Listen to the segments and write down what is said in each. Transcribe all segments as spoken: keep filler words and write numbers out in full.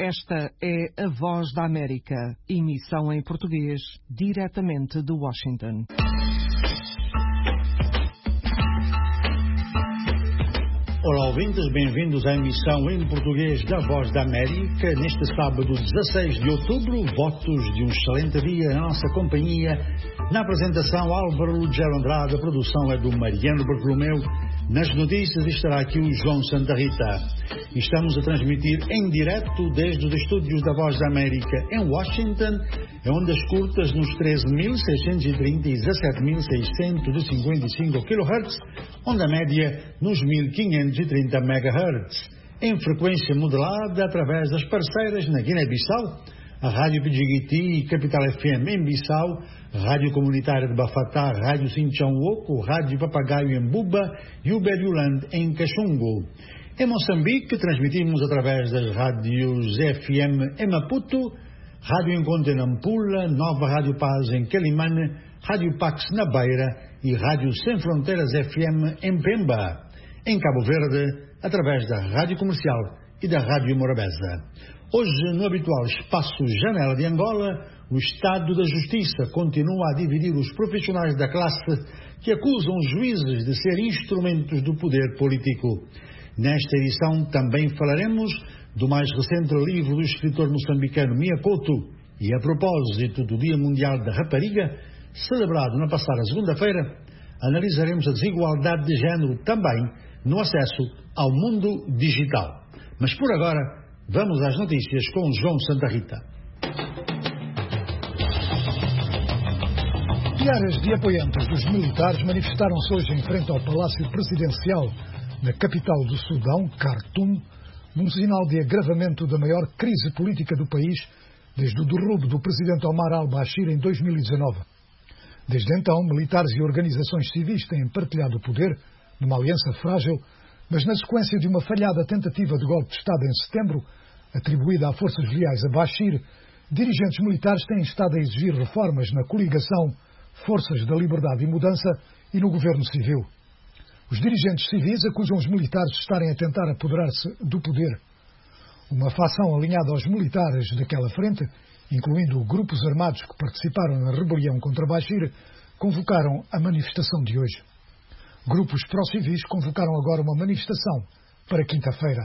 Esta é a Voz da América, emissão em português, diretamente de Washington. Olá, ouvintes, bem-vindos à emissão em português da Voz da América. Neste sábado, dezasseis de outubro, votos de um excelente dia na nossa companhia. Na apresentação, Álvaro Lugero Andrade, a produção é do Mariano Bartolomeu. Nas notícias estará aqui o João Santa Rita. Estamos a transmitir em direto desde os estúdios da Voz da América em Washington, onde as curtas nos treze mil seiscentos e trinta e dezassete mil seiscentos e cinquenta e cinco kHz, onde a média nos mil quinhentos e trinta megahertz. Em frequência modulada através das parceiras na Guiné-Bissau, a Rádio Pidjigiti e Capital F M em Bissau, Rádio Comunitária de Bafatá, Rádio Sinchão-Oco, Rádio Papagaio em Buba e o Beriuland em Caxungo. Em Moçambique, transmitimos através das rádios F M em Maputo, Rádio Encontro em Nampula, Nova Rádio Paz em Quelimane, Rádio Pax na Beira e Rádio Sem Fronteiras F M em Pemba. Em Cabo Verde, através da Rádio Comercial e da Rádio Morabeza. Hoje, no habitual espaço Janela de Angola, o Estado da Justiça continua a dividir os profissionais da classe que acusam os juízes de ser instrumentos do poder político. Nesta edição também falaremos do mais recente livro do escritor moçambicano Mia Couto e, a propósito do Dia Mundial da Rapariga, celebrado na passada segunda-feira, analisaremos a desigualdade de género também no acesso ao mundo digital. Mas por agora, vamos às notícias com João Santa Rita. Milhares de apoiantes dos militares manifestaram-se hoje em frente ao Palácio Presidencial, na capital do Sudão, Khartoum, num sinal de agravamento da maior crise política do país desde o derrubo do presidente Omar al-Bashir em dois mil e dezanove. Desde então, militares e organizações civis têm partilhado o poder, numa aliança frágil, mas na sequência de uma falhada tentativa de golpe de Estado em setembro, atribuída a forças leais a Bashir, dirigentes militares têm estado a exigir reformas na coligação Forças da Liberdade e Mudança e no governo civil. Os dirigentes civis acusam os militares de estarem a tentar apoderar-se do poder. Uma facção alinhada aos militares daquela frente, incluindo grupos armados que participaram na rebelião contra Bashir, convocaram a manifestação de hoje. Grupos pró-civis convocaram agora uma manifestação para quinta-feira.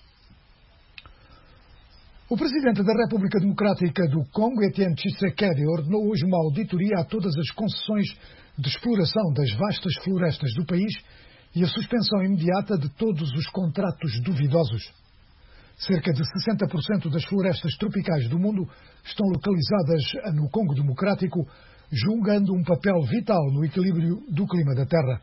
O presidente da República Democrática do Congo, Etienne Tshisekedi, ordenou hoje uma auditoria a todas as concessões de exploração das vastas florestas do país e a suspensão imediata de todos os contratos duvidosos. Cerca de sessenta por cento das florestas tropicais do mundo estão localizadas no Congo Democrático, jogando um papel vital no equilíbrio do clima da terra.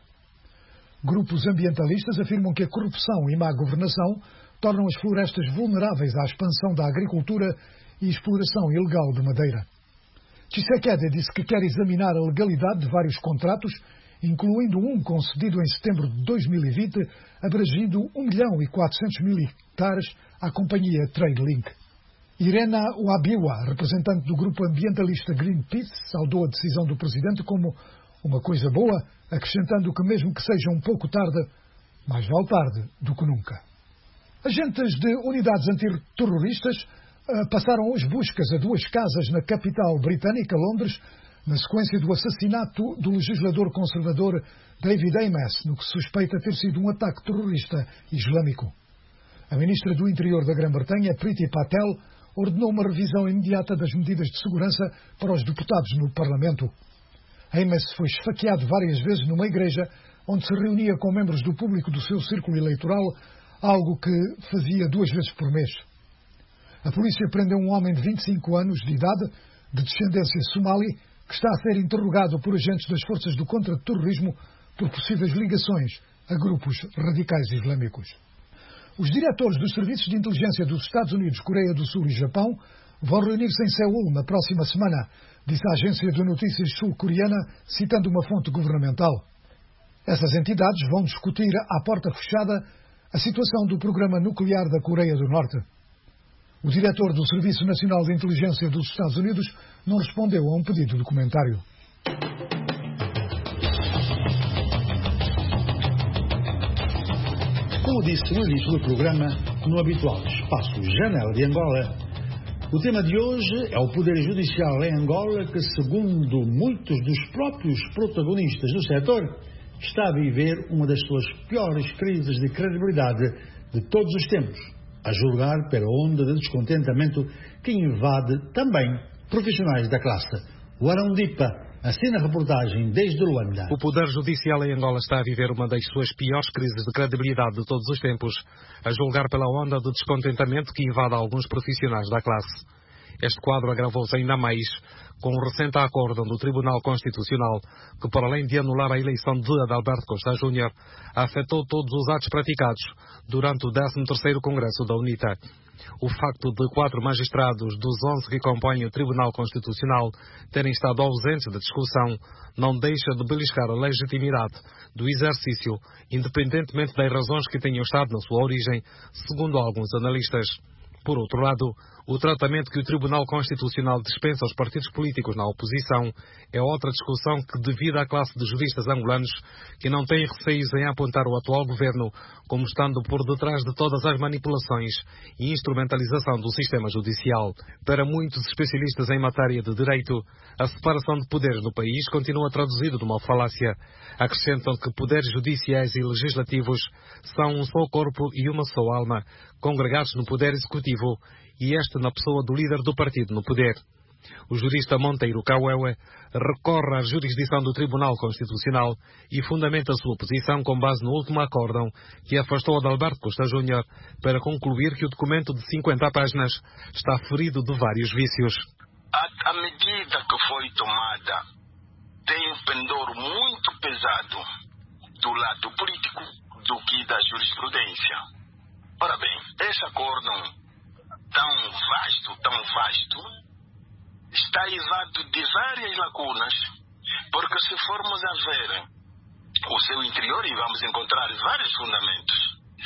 Grupos ambientalistas afirmam que a corrupção e má governação tornam as florestas vulneráveis à expansão da agricultura e exploração ilegal de madeira. Tshisekedi disse que quer examinar a legalidade de vários contratos, incluindo um concedido em setembro de dois mil e vinte, abrangindo um milhão e quatrocentos mil hectares à companhia TradeLink. Irena Wabiwa, representante do grupo ambientalista Greenpeace, saudou a decisão do presidente como uma coisa boa, acrescentando que mesmo que seja um pouco tarde, mais vale tarde do que nunca. Agentes de unidades antiterroristas uh, passaram hoje buscas a duas casas na capital britânica, Londres, na sequência do assassinato do legislador conservador David Amess, no que se suspeita ter sido um ataque terrorista islâmico. A ministra do Interior da Grã-Bretanha, Priti Patel, ordenou uma revisão imediata das medidas de segurança para os deputados no Parlamento. Amess foi esfaqueado várias vezes numa igreja onde se reunia com membros do público do seu círculo eleitoral, algo que fazia duas vezes por mês. A polícia prendeu um homem de vinte e cinco anos de idade, de descendência somali, que está a ser interrogado por agentes das forças do contra-terrorismo por possíveis ligações a grupos radicais islâmicos. Os diretores dos serviços de inteligência dos Estados Unidos, Coreia do Sul e Japão vão reunir-se em Seul na próxima semana, disse a agência de notícias sul-coreana, citando uma fonte governamental. Essas entidades vão discutir à porta fechada a situação do programa nuclear da Coreia do Norte. O diretor do Serviço Nacional de Inteligência dos Estados Unidos não respondeu a um pedido de comentário. Como disse no início do programa, no habitual espaço Janela de Angola, o tema de hoje é o Poder Judicial em Angola, que, segundo muitos dos próprios protagonistas do setor, está a viver uma das suas piores crises de credibilidade de todos os tempos, a julgar pela onda de descontentamento que invade também profissionais da classe. O Arão Dipa assina a reportagem desde Luanda. O Poder Judicial em Angola está a viver uma das suas piores crises de credibilidade de todos os tempos, a julgar pela onda de descontentamento que invade alguns profissionais da classe. Este quadro agravou-se ainda mais com o recente acórdão do Tribunal Constitucional, que, para além de anular a eleição de Adalberto Costa Júnior, afetou todos os atos praticados durante o décimo terceiro Congresso da UNITA. O facto de quatro magistrados dos onze que compõem o Tribunal Constitucional terem estado ausentes da discussão não deixa de beliscar a legitimidade do exercício, independentemente das razões que tenham estado na sua origem, segundo alguns analistas. Por outro lado, o tratamento que o Tribunal Constitucional dispensa aos partidos políticos na oposição é outra discussão que divide a classe de juristas angolanos que não têm receios em apontar o atual governo como estando por detrás de todas as manipulações e instrumentalização do sistema judicial. Para muitos especialistas em matéria de direito, a separação de poderes no país continua traduzida numa falácia. Acrescentam que poderes judiciais e legislativos são um só corpo e uma só alma, congregados no poder executivo, e este na pessoa do líder do partido no poder. O jurista Monteiro Cauewe recorre à jurisdição do Tribunal Constitucional e fundamenta a sua posição com base no último acórdão que afastou Adalberto Costa Júnior para concluir que o documento de cinquenta páginas está ferido de vários vícios. A, a medida que foi tomada tem um pendor muito pesado do lado político do que da jurisprudência. Ora bem, esse acórdão tão vasto, tão vasto, está eivado de várias lacunas, porque se formos a ver o seu interior, e vamos encontrar vários fundamentos,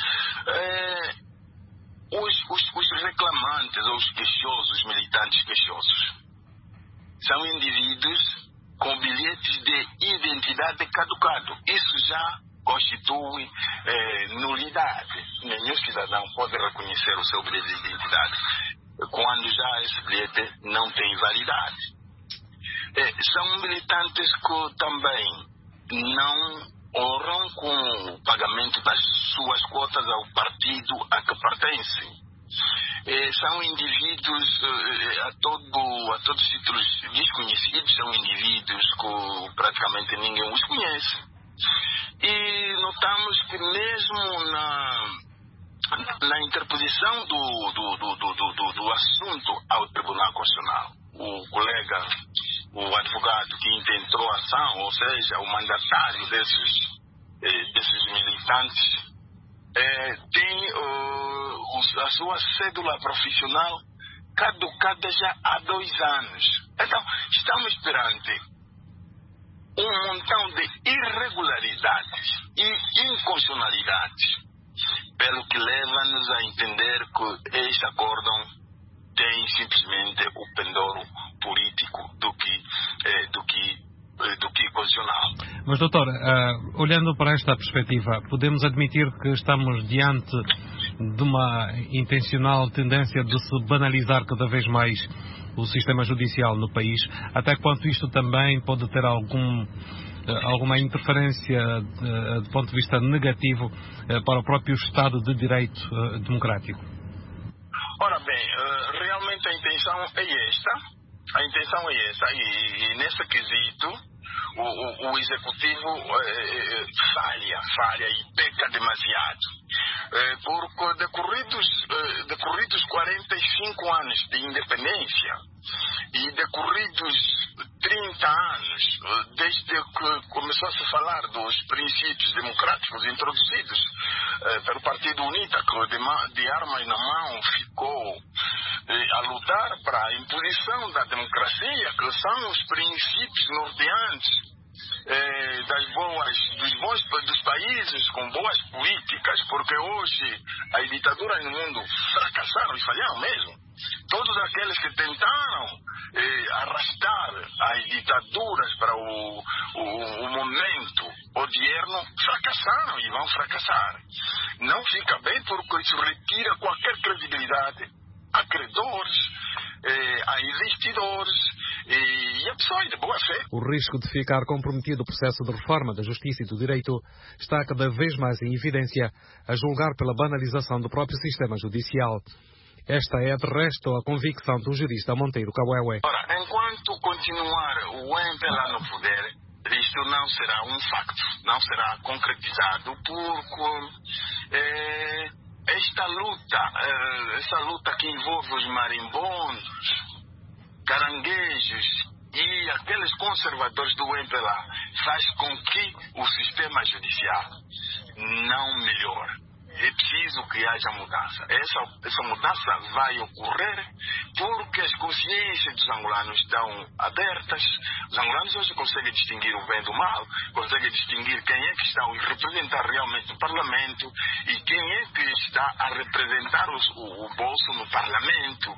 é, os, os, os reclamantes, ou os queixosos, os militantes queixosos, são indivíduos com bilhetes de identidade caducado. Isso já constitui eh, nulidade. Nenhum cidadão pode reconhecer o seu bilhete de identidade quando já esse bilhete não tem validade. Eh, são militantes que também não honram com o pagamento das suas cotas ao partido a que pertencem. Eh, são indivíduos eh, a, todo, a todos os títulos desconhecidos, são indivíduos que praticamente ninguém os conhece. E notamos que mesmo na, na interposição do, do, do, do, do, do assunto ao Tribunal Constitucional, o colega, o advogado que intentou a ação, ou seja, o mandatário desses, eh, desses militantes, eh, tem uh, a sua cédula profissional caducada já há dois anos. Então, estamos perante um montão de irregularidades e inconstitucionalidades, pelo que leva-nos a entender que este acórdão tem simplesmente o pendor político do que, eh, do que, eh, do que constitucional. Mas, doutor, uh, olhando para esta perspectiva, podemos admitir que estamos diante de uma intencional tendência de se banalizar cada vez mais o sistema judicial no país, até quanto isto também pode ter algum, alguma interferência de, de ponto de vista negativo para o próprio Estado de Direito democrático? Ora bem, realmente a intenção é esta, a intenção é esta, e, e nesse quesito o, o, o Executivo eh, falha, falha e peca demasiado. Eh, porque decorridos, eh, decorridos quarenta e cinco anos de independência e decorridos trinta anos eh, desde que começou a se falar dos princípios democráticos introduzidos eh, pelo Partido UNITA, que de, de armas na mão ficou eh, a lutar para a imposição da democracia, que são os princípios norteantes Eh, das boas, dos bons dos países com boas políticas, porque hoje as ditaduras no mundo fracassaram e falharam mesmo. Todos aqueles que tentaram eh, arrastar as ditaduras para o, o, o momento odierno, fracassaram e vão fracassar. Não fica bem porque isso retira qualquer credibilidade a credores, eh, a investidores e a pessoas de boa fé. O risco de ficar comprometido o processo de reforma da justiça e do direito está cada vez mais em evidência, a julgar pela banalização do próprio sistema judicial. Esta é, de resto, a convicção do jurista Monteiro Kawéwé. Ora, enquanto continuar o M P L A no poder, isto não será um facto, não será concretizado, porque eh, esta luta, eh, essa luta que envolve os marimbondos, caranguejos e aqueles conservadores do M P L A faz com que o sistema judicial não melhore. É preciso que haja mudança. Essa, essa mudança vai ocorrer porque as consciências dos angolanos estão abertas. Os angolanos hoje conseguem distinguir o bem do mal, conseguem distinguir quem é que está a representar realmente o parlamento e quem é que está a representar os, o, o bolso no parlamento.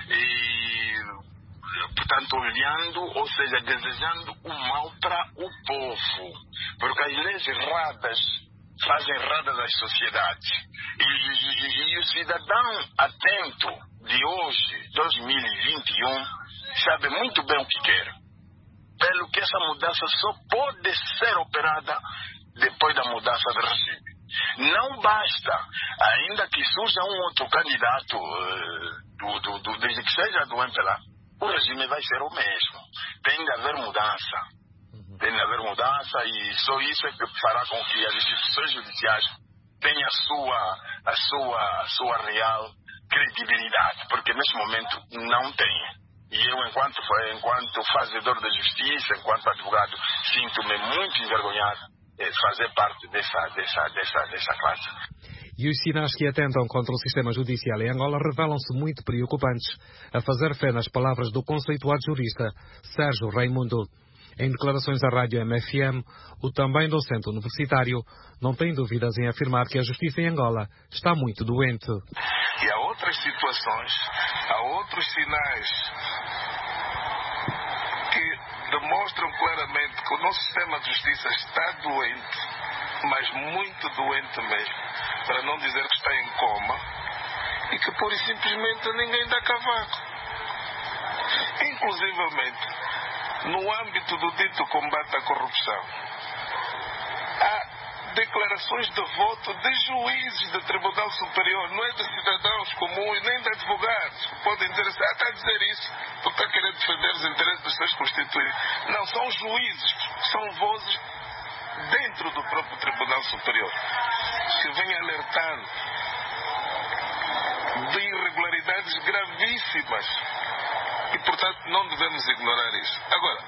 E, portanto, olhando, ou seja, desejando o mal para o povo. Porque as leis erradas fazem erradas as sociedades. E, e, e, e o cidadão atento de hoje, dois mil e vinte e um, sabe muito bem o que quer. Pelo que essa mudança só pode ser operada depois da mudança de regime. Não basta, ainda que surja um outro candidato, uh, do, do, do, desde que seja do M P L A, o regime vai ser o mesmo. Tem de haver mudança. Tem de haver mudança e só isso é que fará com que as instituições judiciais tenham a sua, a sua, a sua real credibilidade, porque neste momento não tem. E eu, enquanto, enquanto fazedor da justiça, enquanto advogado, sinto-me muito envergonhado de fazer parte dessa, dessa, dessa, dessa classe. E os sinais que atentam contra o sistema judicial em Angola revelam-se muito preocupantes, a fazer fé nas palavras do conceituado jurista Sérgio Raimundo. Em declarações à rádio M F M, o também docente universitário não tem dúvidas em afirmar que a justiça em Angola está muito doente. E há outras situações, há outros sinais que demonstram claramente que o nosso sistema de justiça está doente, mas muito doente mesmo, para não dizer que está em coma, e que pura e simplesmente ninguém dá cavaco. Inclusivamente, no âmbito do dito combate à corrupção, há declarações de voto de juízes do Tribunal Superior, não é de cidadãos comuns, nem de advogados, que podem dizer assim, ah, está a dizer isso, porque está querendo defender os interesses dos seus constituídos. Não, são juízes, são vozes dentro do próprio Tribunal Superior, que vêm alertando de irregularidades gravíssimas. E, portanto, não devemos ignorar isso. Agora,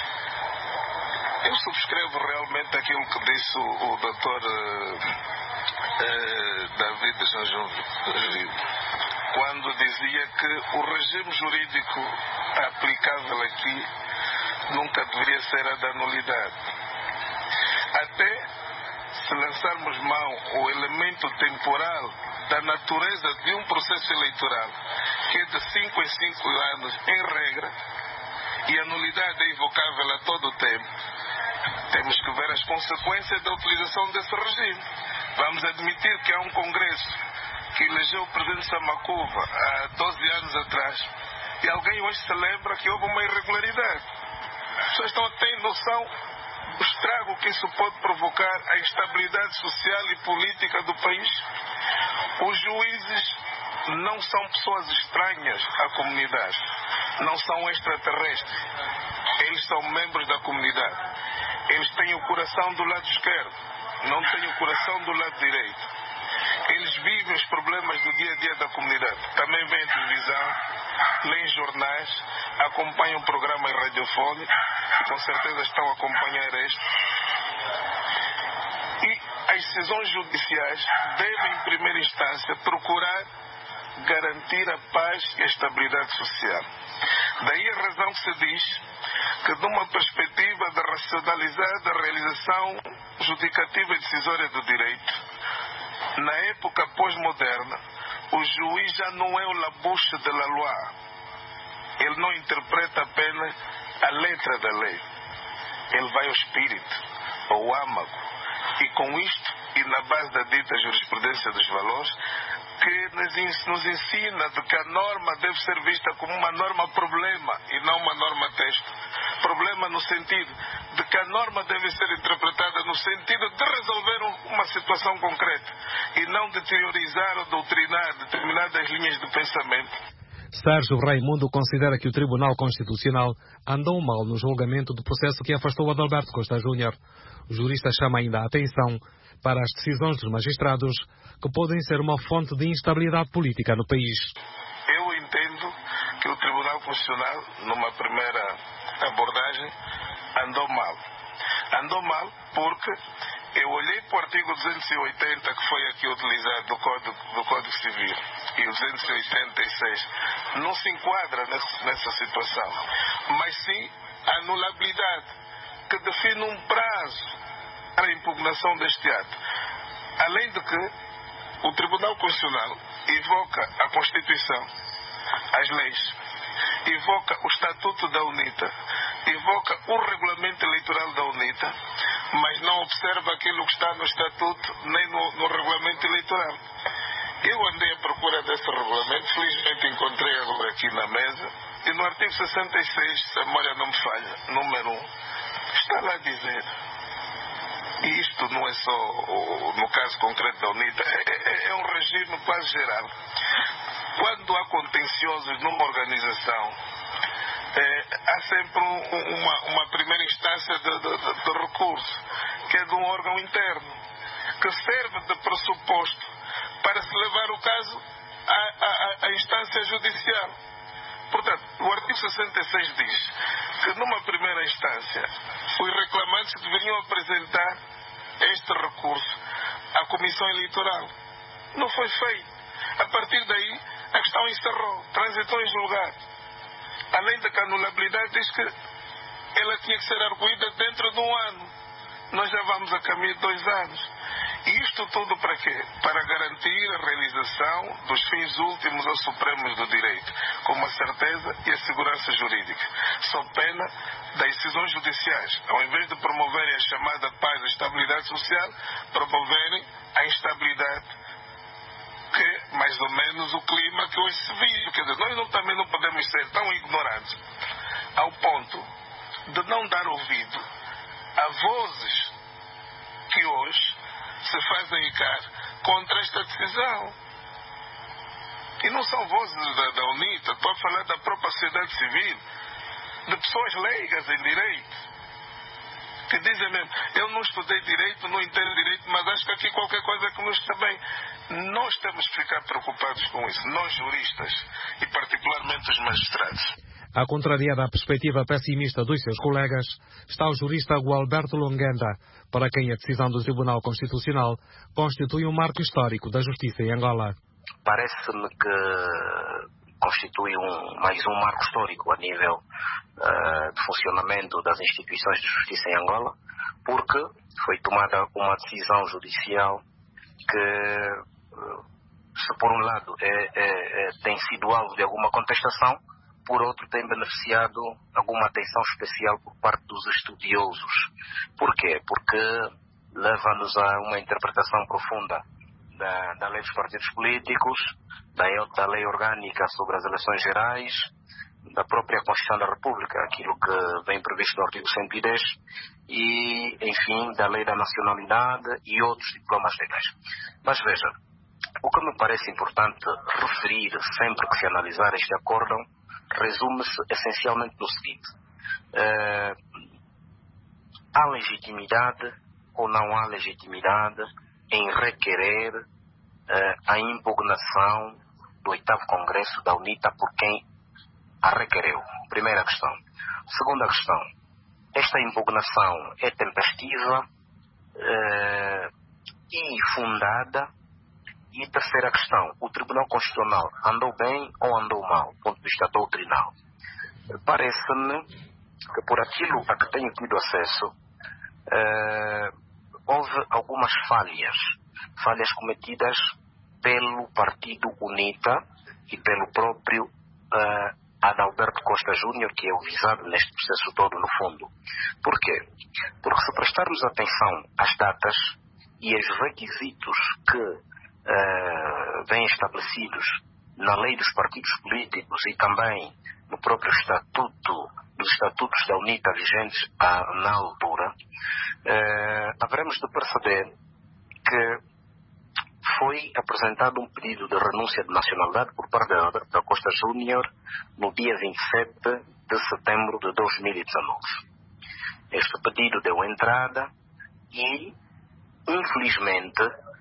eu subscrevo realmente aquilo que disse o, o doutor uh, uh, David João João quando dizia que o regime jurídico aplicável aqui nunca deveria ser a da nulidade. Até se lançarmos mão ao elemento temporal da natureza de um processo eleitoral, que é de cinco em cinco anos, em regra, e a nulidade é invocável a todo o tempo, temos que ver as consequências da utilização desse regime. Vamos admitir que há um Congresso que elegeu o presidente Samakuva há doze anos atrás, e alguém hoje se lembra que houve uma irregularidade. As pessoas estão tendo noção do estrago que isso pode provocar à estabilidade social e política do país. Os juízes não são pessoas estranhas à comunidade, não são extraterrestres, eles são membros da comunidade, eles têm o coração do lado esquerdo, não têm o coração do lado direito, eles vivem os problemas do dia a dia da comunidade, também veem televisão, leem jornais, acompanham programas radiofónicos, com certeza estão a acompanhar este. E as decisões judiciais devem, em primeira instância, procurar garantir a paz e a estabilidade social. Daí a razão que se diz que, de uma perspectiva de racionalizar a realização judicativa e decisória do direito, na época pós-moderna, o juiz já não é o labuche de la loi. ele não interpreta apenas a letra da lei. Ele vai ao espírito, ao âmago. E com isto, e na base da dita jurisprudência dos valores, que nos ensina de que a norma deve ser vista como uma norma problema e não uma norma texto. Problema no sentido de que a norma deve ser interpretada no sentido de resolver uma situação concreta e não de teorizar ou doutrinar determinadas linhas de pensamento. Sérgio Raimundo considera que o Tribunal Constitucional andou mal no julgamento do processo que afastou Adalberto Costa Júnior. O jurista chama ainda a atenção para as decisões dos magistrados, que podem ser uma fonte de instabilidade política no país. Eu entendo que o Tribunal Constitucional, numa primeira abordagem, andou mal. Andou mal porque eu olhei para o artigo duzentos e oitenta, que foi aqui utilizado do Código, do Código Civil, e o duzentos e oitenta e seis não se enquadra nessa, nessa situação, mas sim a anulabilidade, que define um prazo para a impugnação deste ato. Além de que o Tribunal Constitucional evoca a Constituição, as leis, evoca o Estatuto da UNITA, evoca o Regulamento Eleitoral da UNITA, mas não observa aquilo que está no Estatuto nem no, no Regulamento Eleitoral. Eu andei à procura desse regulamento, felizmente encontrei agora aqui na mesa, e no artigo sessenta e seis, se a memória não me falha, número um, está lá a dizer, e isto não é só no caso concreto da UNITA, é, é um regime quase geral. Quando há contenciosos numa organização, é, há sempre um, uma, uma primeira instância de, de, de, de recurso, que é de um órgão interno, que serve de pressuposto para se levar o caso à, à, à instância judicial. Portanto, o artigo sessenta e seis diz que numa primeira instância os reclamantes deveriam apresentar este recurso à Comissão Eleitoral. Não foi feito. A partir daí, a questão encerrou, transitou em julgado. Além da que a anulabilidade diz que ela tinha que ser arguída dentro de um ano. Nós já vamos a caminho de dois anos. E isto tudo para quê? Para garantir a realização dos fins últimos ou supremos do direito, como a certeza e a segurança jurídica, sob pena das decisões judiciais, ao invés de promoverem a chamada paz e estabilidade social, promoverem a instabilidade, que é mais ou menos o clima que hoje se vive. Quer dizer, nós não, também não podemos ser tão ignorantes ao ponto de não dar ouvido a vozes que hoje se fazem ecar contra esta decisão. E não são vozes da, da UNITA, estou a falar da própria sociedade civil, de pessoas leigas em direito, que dizem mesmo, eu não estudei direito, não entendo direito, mas acho que aqui qualquer coisa que nos está bem. Nós temos que ficar preocupados com isso, nós juristas, e particularmente os magistrados. A contrariar a perspectiva pessimista dos seus colegas, está o jurista Gualberto Longenda, para quem a decisão do Tribunal Constitucional constitui um marco histórico da justiça em Angola. Parece-me que constitui um, mais um marco histórico a nível uh, de funcionamento das instituições de justiça em Angola, porque foi tomada uma decisão judicial que, uh, se por um lado é, é, é, tem sido alvo de alguma contestação, por outro tem beneficiado alguma atenção especial por parte dos estudiosos. Por quê? Porque leva-nos a uma interpretação profunda da, da lei dos partidos políticos, da, da lei orgânica sobre as eleições gerais, da própria Constituição da República, aquilo que vem previsto no artigo cento e dez, e, enfim, da lei da nacionalidade e outros diplomas legais. Mas veja, o que me parece importante referir sempre que se analisar este acórdão resume-se essencialmente no seguinte: uh, há legitimidade ou não há legitimidade em requerer uh, a impugnação do oitavo Congresso da UNITA por quem a requereu? Primeira questão. Segunda questão: esta impugnação é tempestiva uh, e fundada? E terceira questão: o Tribunal Constitucional andou bem ou andou mal, do ponto de vista doutrinal? Parece-me que, por aquilo a que tenho tido acesso, eh, houve algumas falhas, falhas cometidas pelo Partido UNITA e pelo próprio eh, Adalberto Costa Júnior, que é o visado neste processo todo, no fundo. Por quê? Porque se prestarmos atenção às datas e aos requisitos que uh, vêm estabelecidos na lei dos partidos políticos e também no próprio estatuto, dos estatutos da UNITA vigentes à, na altura, uh, haveremos de perceber que foi apresentado um pedido de renúncia de nacionalidade por parte de Adalberto Costa Júnior no dia vinte e sete de setembro de dois mil e dezanove. Este pedido deu entrada e, infelizmente,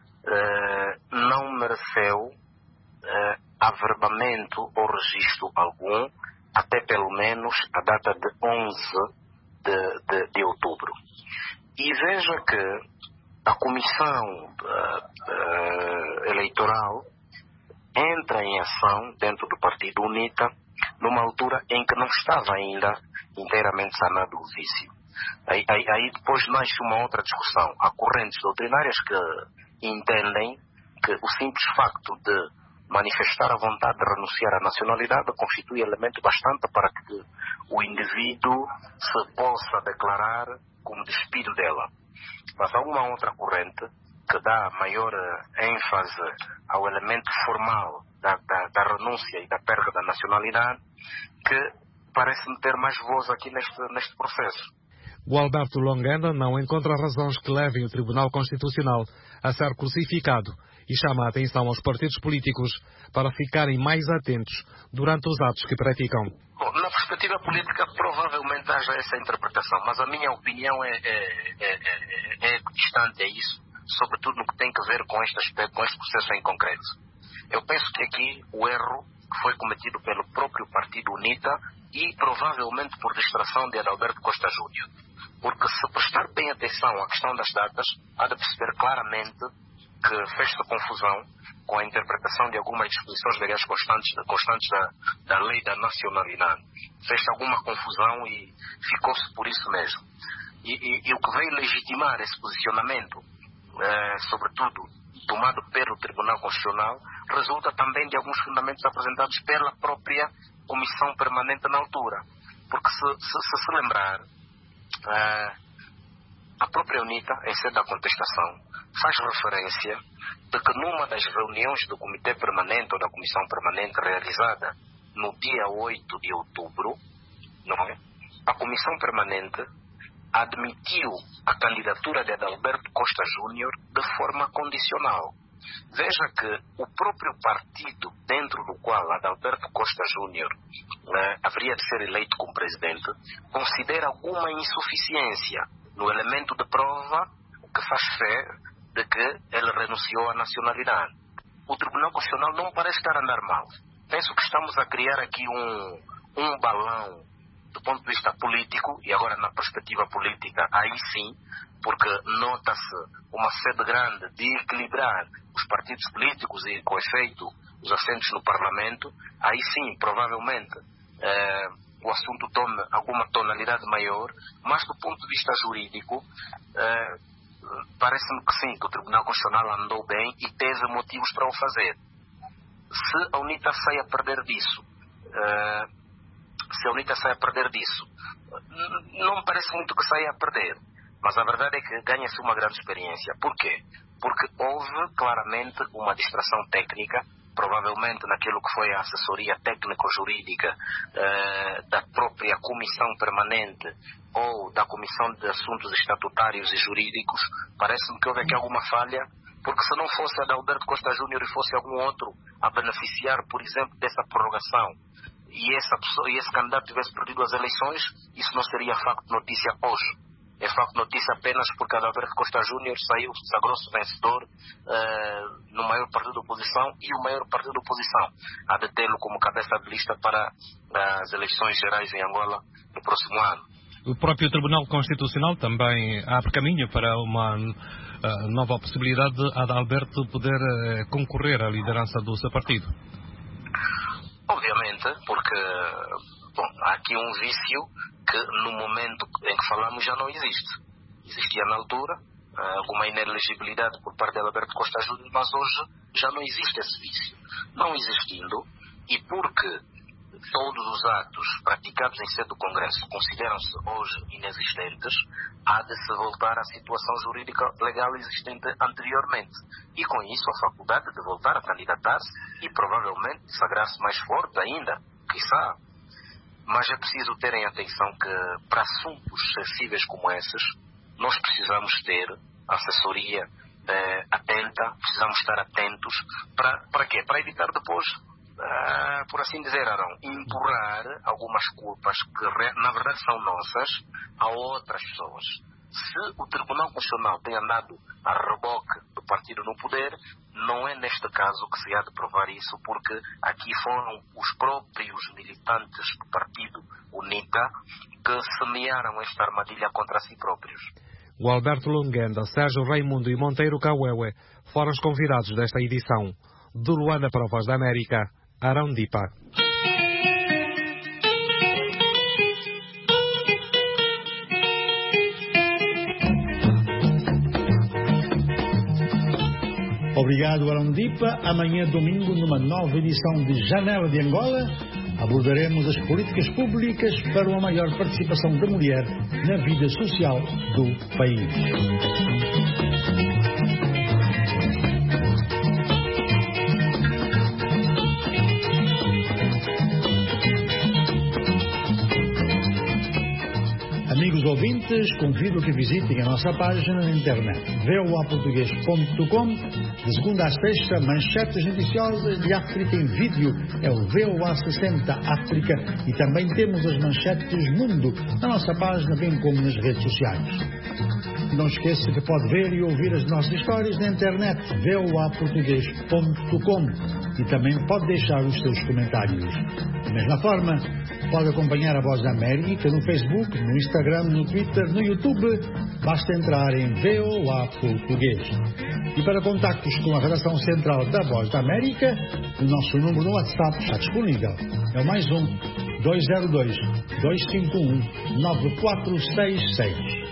eh, não mereceu eh, averbamento ou registro algum, até pelo menos a data de onze de, de, de outubro. E veja que a Comissão uh, uh, Eleitoral entra em ação dentro do Partido UNITA numa altura em que não estava ainda inteiramente sanado o vício. Aí, aí, aí depois nasce uma outra discussão. Há correntes doutrinárias que entendem que o simples facto de manifestar a vontade de renunciar à nacionalidade constitui elemento bastante para que o indivíduo se possa declarar como despido dela. Mas há uma outra corrente que dá maior ênfase ao elemento formal da, da, da renúncia e da perda da nacionalidade, que parece-me ter mais voz aqui neste, neste processo. O Alberto Longenda não encontra razões que levem o Tribunal Constitucional a ser crucificado e chama a atenção aos partidos políticos para ficarem mais atentos durante os atos que praticam. Bom, na perspectiva política provavelmente haja essa interpretação, mas a minha opinião é, é, é, é, é distante a isso, sobretudo no que tem a ver com este aspecto, com este processo em concreto. Eu penso que aqui o erro que foi cometido pelo próprio Partido UNITA e provavelmente por distração de Adalberto Costa Júnior. Porque se prestar bem atenção à questão das datas, há de perceber claramente que fez-se confusão com a interpretação de algumas disposições legais constantes, constantes da, da lei da nacionalidade. Fez-se alguma confusão e ficou-se por isso mesmo. E, e, e o que veio legitimar esse posicionamento, eh, sobretudo tomado pelo Tribunal Constitucional, resulta também de alguns fundamentos apresentados pela própria Comissão Permanente na altura. Porque se se, se, se lembrar, eh, a própria UNITA, em sede da contestação, faz referência de que numa das reuniões do Comitê Permanente ou da Comissão Permanente realizada no dia oito de outubro, não é? A Comissão Permanente admitiu a candidatura de Adalberto Costa Júnior de forma condicional. Veja que o próprio partido dentro do qual Adalberto Costa Júnior né, haveria de ser eleito como presidente, considera alguma insuficiência no elemento de prova que faz fé de que ele renunciou à nacionalidade. O Tribunal Constitucional não parece estar a andar mal. Penso que estamos a criar aqui um, um balão do ponto de vista político, e agora na perspectiva política, aí sim, porque nota-se uma sede grande de equilibrar os partidos políticos e, com efeito, os assentos no Parlamento, aí sim, provavelmente, eh, o assunto tome alguma tonalidade maior, mas do ponto de vista jurídico, eh, parece-me que sim, que o Tribunal Constitucional andou bem e teve motivos para o fazer. Se a UNITA sai a perder disso, uh, se a UNITA sai a perder disso, não me parece muito que saia a perder, mas a verdade é que ganha-se uma grande experiência. Por quê? Porque houve claramente uma distração técnica, provavelmente naquilo que foi a assessoria técnico-jurídica uh, da própria Comissão Permanente ou da Comissão de Assuntos Estatutários e Jurídicos. Parece-me que houve aqui alguma falha, porque se não fosse Adalberto Costa Júnior e fosse algum outro a beneficiar, por exemplo, dessa prorrogação, e, essa pessoa, e esse candidato tivesse perdido as eleições, isso não seria facto de notícia hoje. É facto de notícia apenas porque Adalberto Costa Júnior saiu, sagrou-se vencedor uh, no maior partido da oposição, e o maior partido da oposição há de tê-lo como cabeça de lista para uh, as eleições gerais em Angola no próximo ano. O próprio Tribunal Constitucional também abre caminho para uma uh, nova possibilidade de Adalberto poder uh, concorrer à liderança do seu partido. Obviamente, porque bom, há aqui um vício que no momento em que falamos já não existe. Existia na altura uh, alguma inelegibilidade por parte de Adalberto Costa Júnior, mas hoje já não existe esse vício. Não existindo, e porque todos os atos praticados em sede do Congresso consideram-se hoje inexistentes, há de se voltar à situação jurídica legal existente anteriormente. E com isso a faculdade de voltar a candidatar-se e provavelmente sagrar-se mais forte ainda, quiçá. Mas é preciso terem atenção que para assuntos sensíveis como esses, nós precisamos ter assessoria eh, atenta, precisamos estar atentos. Para, para quê? Para evitar depois, eh, por assim dizer, Arão, empurrar algumas culpas que na verdade são nossas a outras pessoas. Se o Tribunal Constitucional tem andado a reboque do partido no poder, não é neste caso que se há de provar isso, porque aqui foram os próprios militantes do partido UNITA que semearam esta armadilha contra si próprios. O Alberto Lungenda, Sérgio Raimundo e Monteiro Cauewe foram os convidados desta edição. De Luanda para a Voz da América, Arão Dipa. Obrigado, Arão Dipa. Amanhã, domingo, numa nova edição de Janela de Angola, abordaremos as políticas públicas para uma maior participação da mulher na vida social do país. Amigos ouvintes, convido que visitem a nossa página na internet v o a português ponto com. De segunda a sexta, manchetes noticiosas de África em vídeo é o V O A sessenta África, e também temos as manchetes Mundo na nossa página, bem como nas redes sociais. Não esqueça que pode ver e ouvir as nossas histórias na internet v o a português ponto com, e também pode deixar os seus comentários. Da mesma forma, pode acompanhar a Voz da América no Facebook, no Instagram, no Twitter, no YouTube. Basta entrar em V O A Português. E para contactos com a redação central da Voz da América, o nosso número no WhatsApp está disponível. É o mais um dois zero dois, dois cinco um, nove quatro seis seis.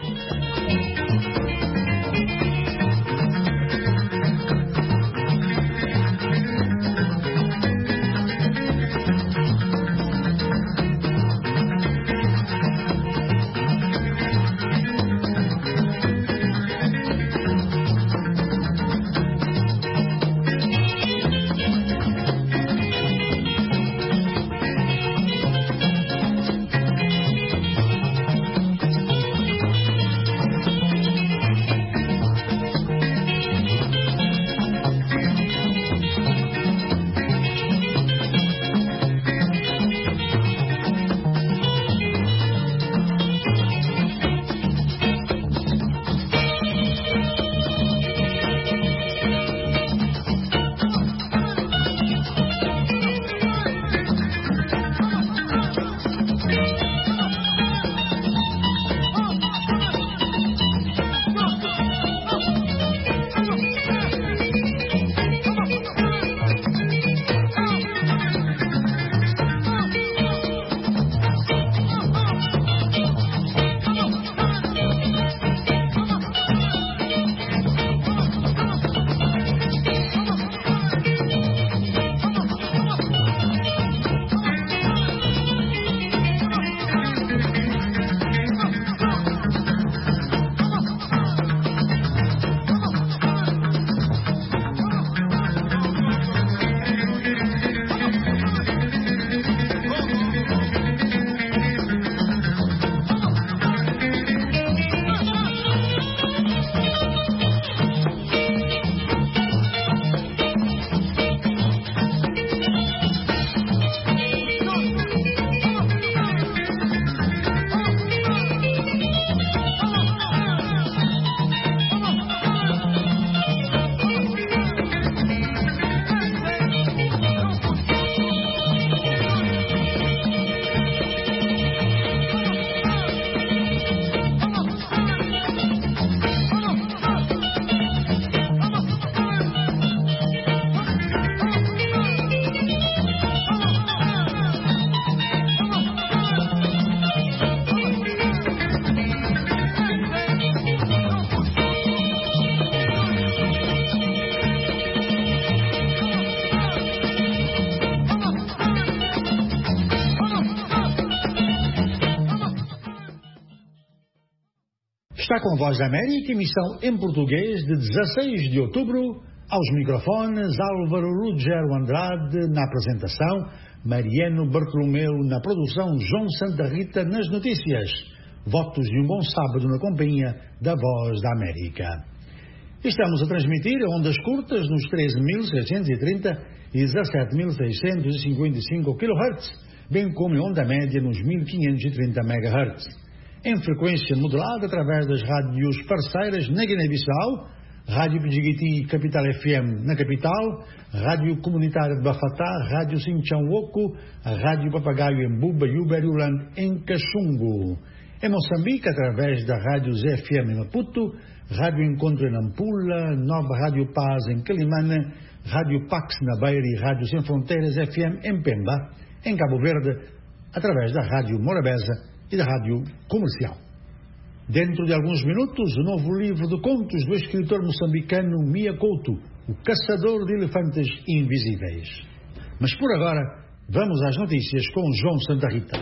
Está com a Voz da América, emissão em português de dezasseis de outubro, aos microfones Álvaro Ruggiero Andrade na apresentação, Mariano Bartolomeu na produção, João Santa Rita nas notícias. Votos de um bom sábado na companhia da Voz da América. Estamos a transmitir a ondas curtas nos treze mil seiscentos e trinta e dezassete mil seiscentos e cinquenta e cinco quilohertz, bem como em onda média nos mil quinhentos e trinta megahertz. Em frequência modulada através das rádios parceiras na Guiné-Bissau, Rádio Pidjigiti Capital F M na capital, Rádio Comunitária de Bafatá, Rádio Sinchão-Oco, a Rádio Papagaio em Buba e Uberiulang em Caxungo. Em Moçambique, através da Rádio Z F M em Maputo, Rádio Encontro em Nampula, Nova Rádio Paz em Quelimane, Rádio Pax na Beira e Rádio Sem Fronteiras F M em Pemba, em Cabo Verde, através da Rádio Morabeza e da Rádio Comercial. Dentro de alguns minutos, o novo livro de contos do escritor moçambicano Mia Couto, O Caçador de Elefantes Invisíveis. Mas por agora, vamos às notícias com João Santa Rita.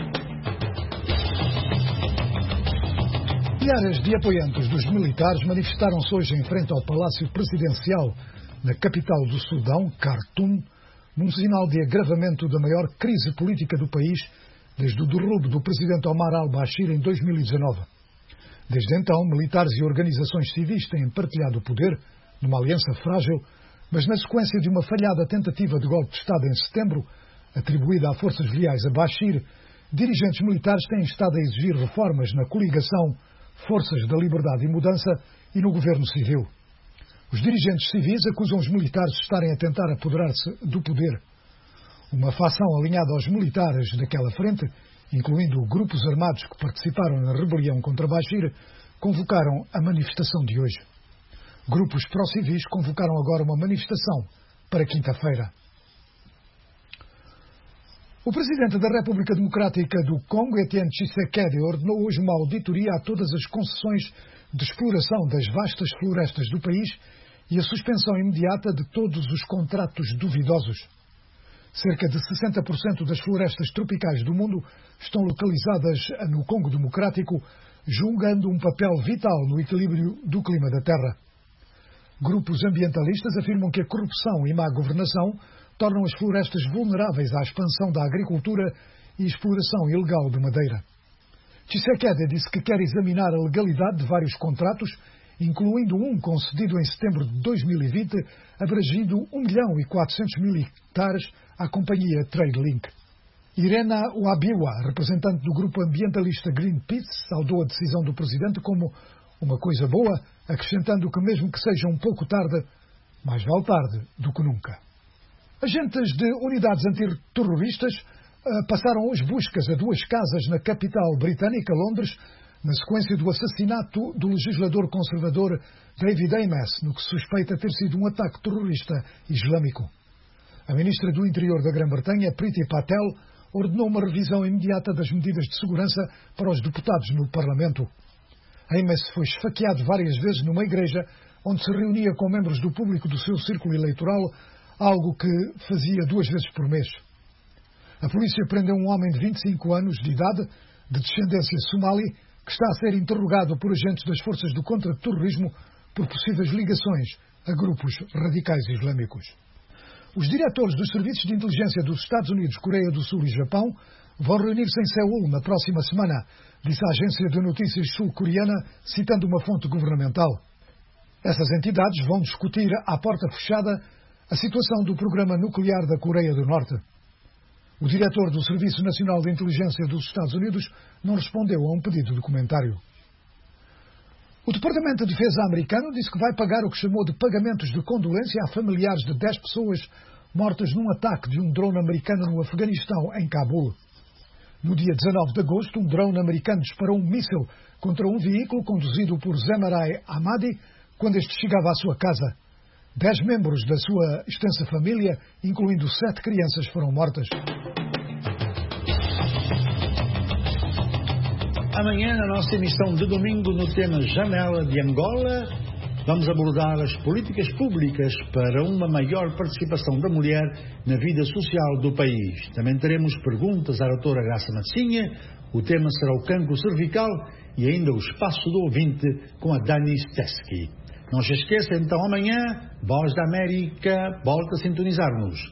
Milhares de apoiantes dos militares manifestaram-se hoje em frente ao Palácio Presidencial, na capital do Sudão, Khartoum, num sinal de agravamento da maior crise política do país desde o derrubo do presidente Omar al-Bashir em dois mil e dezanove. Desde então, militares e organizações civis têm partilhado o poder, numa aliança frágil, mas na sequência de uma falhada tentativa de golpe de Estado em setembro, atribuída a forças leais a Bashir, dirigentes militares têm estado a exigir reformas na coligação Forças da Liberdade e Mudança e no governo civil. Os dirigentes civis acusam os militares de estarem a tentar apoderar-se do poder. Uma facção alinhada aos militares daquela frente, incluindo grupos armados que participaram na rebelião contra Bashir, convocaram a manifestação de hoje. Grupos pró-civis convocaram agora uma manifestação para quinta-feira. O presidente da República Democrática do Congo, Etienne Tshisekedi, ordenou hoje uma auditoria a todas as concessões de exploração das vastas florestas do país e a suspensão imediata de todos os contratos duvidosos. Cerca de sessenta por cento das florestas tropicais do mundo estão localizadas no Congo Democrático, jogando um papel vital no equilíbrio do clima da Terra. Grupos ambientalistas afirmam que a corrupção e má governação tornam as florestas vulneráveis à expansão da agricultura e exploração ilegal de madeira. Tshisekedi disse que quer examinar a legalidade de vários contratos, incluindo um concedido em setembro de dois mil e vinte, abrangindo um milhão e quatrocentos mil hectares à companhia TradeLink. Irena Wabiwa, representante do grupo ambientalista Greenpeace, saudou a decisão do presidente como uma coisa boa, acrescentando que mesmo que seja um pouco tarde, mais vale tarde do que nunca. Agentes de unidades antiterroristas uh, passaram hoje buscas a duas casas na capital britânica, Londres, na sequência do assassinato do legislador conservador David Amess, no que suspeita ter sido um ataque terrorista islâmico. A ministra do Interior da Grã-Bretanha, Priti Patel, ordenou uma revisão imediata das medidas de segurança para os deputados no Parlamento. Amess foi esfaqueado várias vezes numa igreja onde se reunia com membros do público do seu círculo eleitoral, algo que fazia duas vezes por mês. A polícia prendeu um homem de vinte e cinco anos de idade, de descendência somali, que está a ser interrogado por agentes das forças do contra-terrorismo por possíveis ligações a grupos radicais islâmicos. Os diretores dos serviços de inteligência dos Estados Unidos, Coreia do Sul e Japão vão reunir-se em Seul na próxima semana, disse a agência de notícias sul-coreana, citando uma fonte governamental. Essas entidades vão discutir à porta fechada a situação do programa nuclear da Coreia do Norte. O diretor do Serviço Nacional de Inteligência dos Estados Unidos não respondeu a um pedido de comentário. O Departamento de Defesa americano disse que vai pagar o que chamou de pagamentos de condolência a familiares de dez pessoas mortas num ataque de um drone americano no Afeganistão, em Cabul. No dia dezanove de agosto, um drone americano disparou um míssil contra um veículo conduzido por Zemarai Ahmadi quando este chegava à sua casa. Dez membros da sua extensa família, incluindo sete crianças, foram mortas. Amanhã, na nossa emissão de domingo, no tema Janela de Angola, vamos abordar as políticas públicas para uma maior participação da mulher na vida social do país. Também teremos perguntas à doutora Graça Massinha, O tema será o cancro cervical e ainda o espaço do ouvinte com a Dani Steski. Não se esqueça, então, amanhã, Voz da América volta a sintonizar-nos.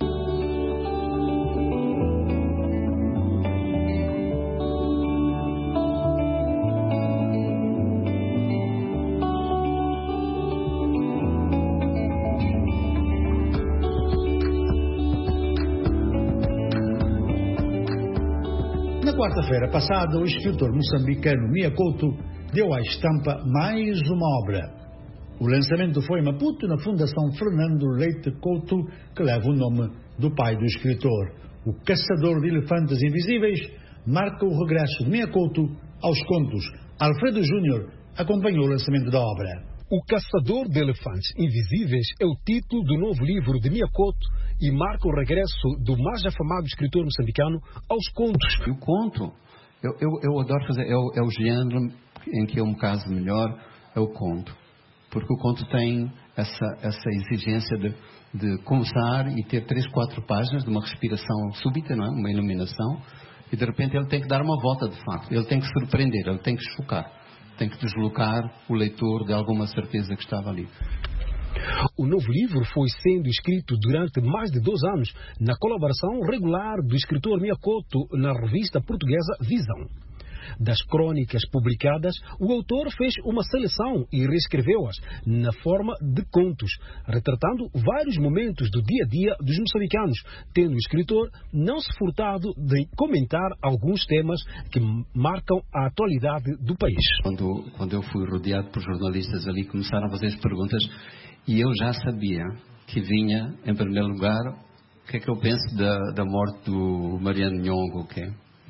Na quarta-feira passada, o escritor moçambicano Mia Couto deu à estampa mais uma obra. O lançamento foi em Maputo, na Fundação Fernando Leite Couto, que leva o nome do pai do escritor. O Caçador de Elefantes Invisíveis marca o regresso de Mia Couto aos contos. Alfredo Júnior acompanhou o lançamento da obra. O Caçador de Elefantes Invisíveis é o título do novo livro de Mia Couto e marca o regresso do mais afamado escritor moçambicano aos contos. O conto, eu, eu, eu adoro fazer, é o, é o gênero em que eu me caso melhor, é o conto. Porque o conto tem essa, essa exigência de, de começar e ter três, quatro páginas de uma respiração súbita, não é? Uma iluminação, e de repente ele tem que dar uma volta de facto, ele tem que surpreender, ele tem que chocar, tem que deslocar o leitor de alguma certeza que estava ali. O novo livro foi sendo escrito durante mais de dois anos, na colaboração regular do escritor Mia Couto na revista portuguesa Visão. Das crônicas publicadas, o autor fez uma seleção e reescreveu-as na forma de contos, retratando vários momentos do dia a dia dos moçambicanos, tendo o escritor não se furtado de comentar alguns temas que marcam a atualidade do país. Quando, quando eu fui rodeado por jornalistas ali, começaram a fazer as perguntas e eu já sabia que vinha, em primeiro lugar, o que é que eu penso da, da morte do Mariano Nhongo, ok?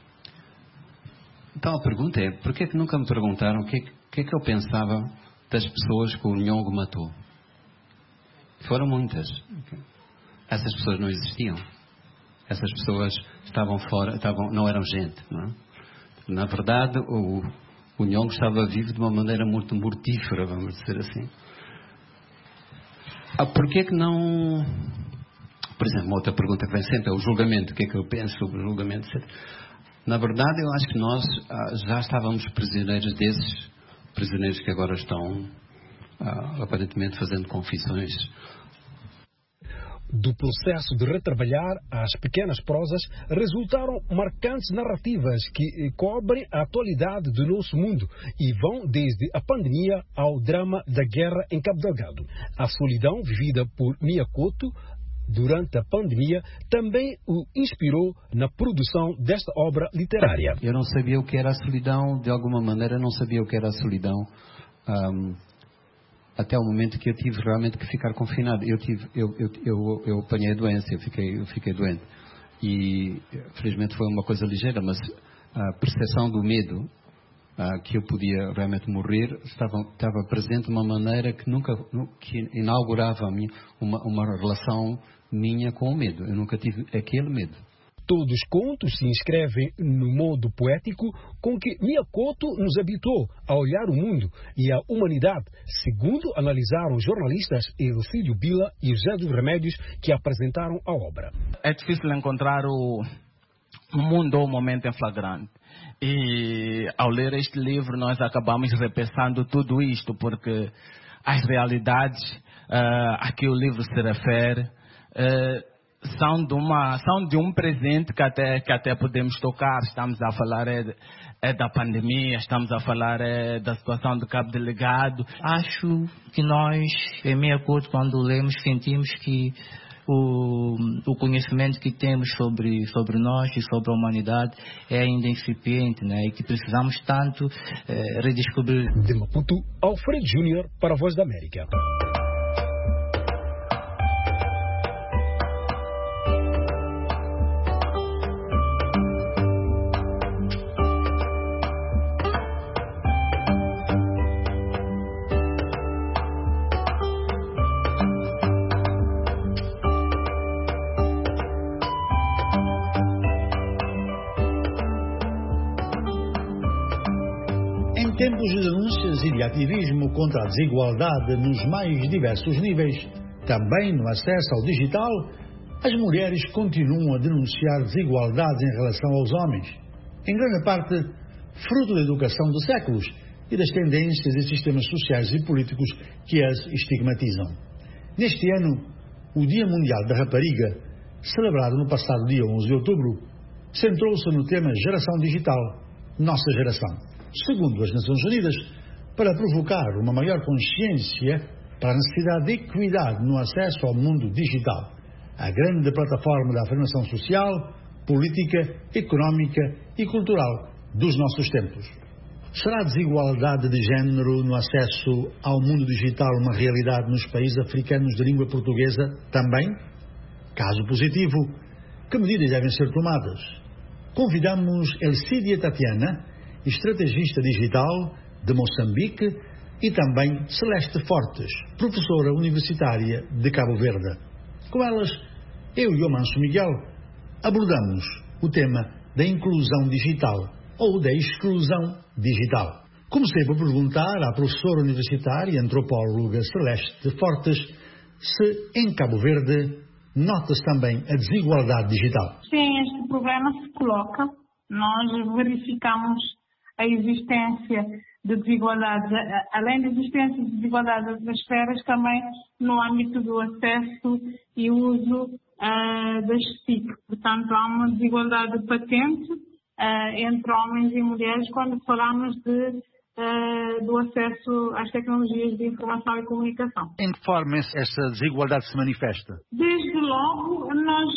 Então a pergunta é, por que é que nunca me perguntaram o que, que é que eu pensava das pessoas que o Nhongo matou? Foram muitas. Essas pessoas não existiam. Essas pessoas estavam fora, estavam, não eram gente. Não é? Na verdade, o, o Nhongo estava vivo de uma maneira muito mortífera, vamos dizer assim. Ah, por que é que não... Por exemplo, uma outra pergunta que vem sempre é o julgamento. O que é que eu penso sobre o julgamento, etcétera. Na verdade, eu acho que nós ah, já estávamos prisioneiros desses prisioneiros que agora estão ah, aparentemente fazendo confissões. Do processo de retrabalhar as pequenas prosas resultaram marcantes narrativas que cobrem a atualidade do nosso mundo e vão desde a pandemia ao drama da guerra em Cabo Delgado. A solidão vivida por Mia Couto durante a pandemia também o inspirou na produção desta obra literária. Eu não sabia o que era a solidão, de alguma maneira não sabia o que era a solidão, um, até o momento que eu tive realmente que ficar confinado. Eu, tive, eu, eu, eu, eu apanhei a doença, eu fiquei, eu fiquei doente. E felizmente foi uma coisa ligeira, mas a percepção do medo, uh, que eu podia realmente morrer, estava, estava presente de uma maneira que nunca que inaugurava a minha, uma, uma relação minha com o medo. Eu nunca tive aquele medo. Todos os contos se inscrevem no modo poético com que Mia Couto nos habituou a olhar o mundo e a humanidade, segundo analisaram os jornalistas Elcídio Bila e José dos Remédios que apresentaram a obra. É difícil encontrar o mundo ou o momento em flagrante. E ao ler este livro nós acabamos repensando tudo isto, porque as realidades uh, a que o livro se refere uh, são de, uma, são de um presente que até, que até podemos tocar. Estamos a falar é, é da pandemia, estamos a falar é, da situação do Cabo Delgado. Acho que nós, em Mia Couto, quando lemos, sentimos que o, o conhecimento que temos sobre, sobre nós e sobre a humanidade é ainda incipiente, né? E que precisamos tanto é, redescobrir. De Maputo, Alfredo Júnior para a Voz da América. Em tempos de denúncias e de ativismo contra a desigualdade nos mais diversos níveis, também no acesso ao digital, as mulheres continuam a denunciar desigualdades em relação aos homens. Em grande parte, fruto da educação de séculos e das tendências e sistemas sociais e políticos que as estigmatizam. Neste ano, o Dia Mundial da Rapariga, celebrado no passado dia onze de outubro, centrou-se no tema Geração Digital, Nossa Geração, segundo as Nações Unidas, para provocar uma maior consciência para a necessidade de equidade no acesso ao mundo digital, a grande plataforma da afirmação social, política, económica e cultural dos nossos tempos. Será a desigualdade de género no acesso ao mundo digital uma realidade nos países africanos de língua portuguesa também? Caso positivo, que medidas devem ser tomadas? Convidamos Elcídia Tatiana, estrategista digital de Moçambique, e também Celeste Fortes, professora universitária de Cabo Verde. Com elas, eu e o Manso Miguel abordamos o tema da inclusão digital ou da exclusão digital. Comecei por perguntar à professora universitária e antropóloga Celeste Fortes se em Cabo Verde nota-se também a desigualdade digital. Sim, este problema se coloca. Nós verificamos a existência de desigualdades, além da existência de desigualdades das esferas, também no âmbito do acesso e uso uh, das T I C. Portanto, há uma desigualdade patente uh, entre homens e mulheres quando falamos de, uh, do acesso às tecnologias de informação e comunicação. Em que forma essa desigualdade se manifesta? Desde logo, nós,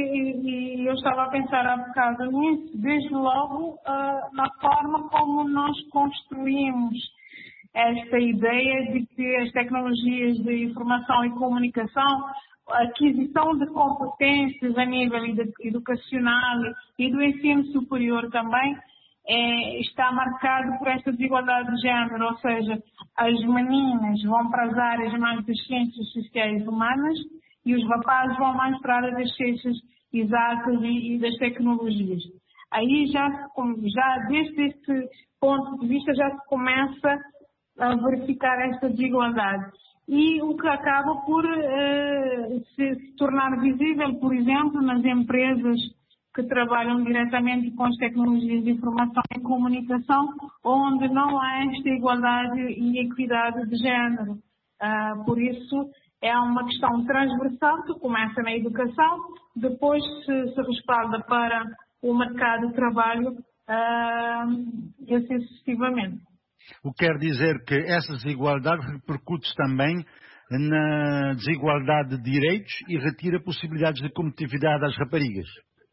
e, e eu estava a pensar há bocado nisso, desde logo uh, na forma como nós construímos esta ideia de que as tecnologias de informação e comunicação, a aquisição de competências a nível educacional e do ensino superior também, é, está marcado por esta desigualdade de género, ou seja, as meninas vão para as áreas mais das ciências sociais e humanas e os rapazes vão mais para a área das ciências exatas e, e das tecnologias. Aí já, já desde este ponto de vista já se começa a verificar esta desigualdade. E o que acaba por uh, se, se tornar visível, por exemplo, nas empresas que trabalham diretamente com as tecnologias de informação e comunicação, onde não há esta igualdade e equidade de género. Uh, por isso, é uma questão transversal que começa na educação, depois se, se respalda para o mercado de trabalho uh, e assim sucessivamente. O que quer dizer que essa desigualdade repercute também na desigualdade de direitos e retira possibilidades de competitividade às raparigas.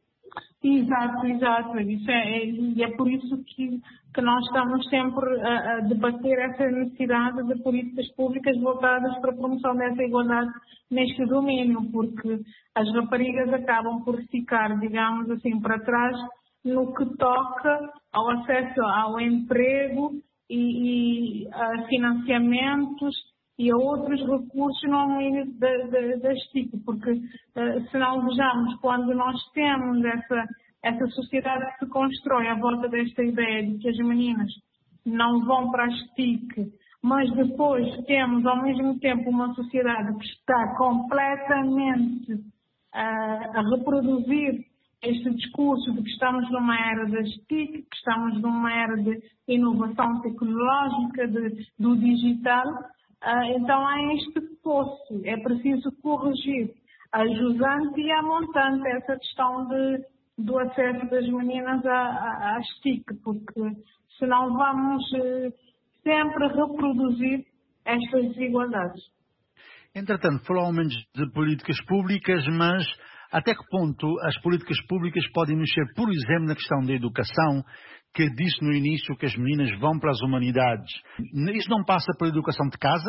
Exato, exato. Isso é, e é por isso que, que nós estamos sempre a, a debater essa necessidade de políticas públicas voltadas para a promoção dessa igualdade neste domínio, porque as raparigas acabam por ficar, digamos assim, para trás no que toca ao acesso ao emprego e, e a financiamentos e a outros recursos no domínio das T I C, porque uh, se não vejamos, quando nós temos essa, essa sociedade que se constrói à volta desta ideia de que as meninas não vão para as T I C, mas depois temos ao mesmo tempo uma sociedade que está completamente uh, a reproduzir este discurso de que estamos numa era das T I C, que estamos numa era de inovação tecnológica, de, do digital. Uh, então há este fosso, é preciso corrigir a jusante e a montante essa questão de, do acesso das meninas às T I C, porque senão vamos uh, sempre reproduzir estas desigualdades. Entretanto, falamos de políticas públicas, mas até que ponto as políticas públicas podem mexer, por exemplo, na questão da educação, que disse no início que as meninas vão para as humanidades? Isso não passa pela educação de casa?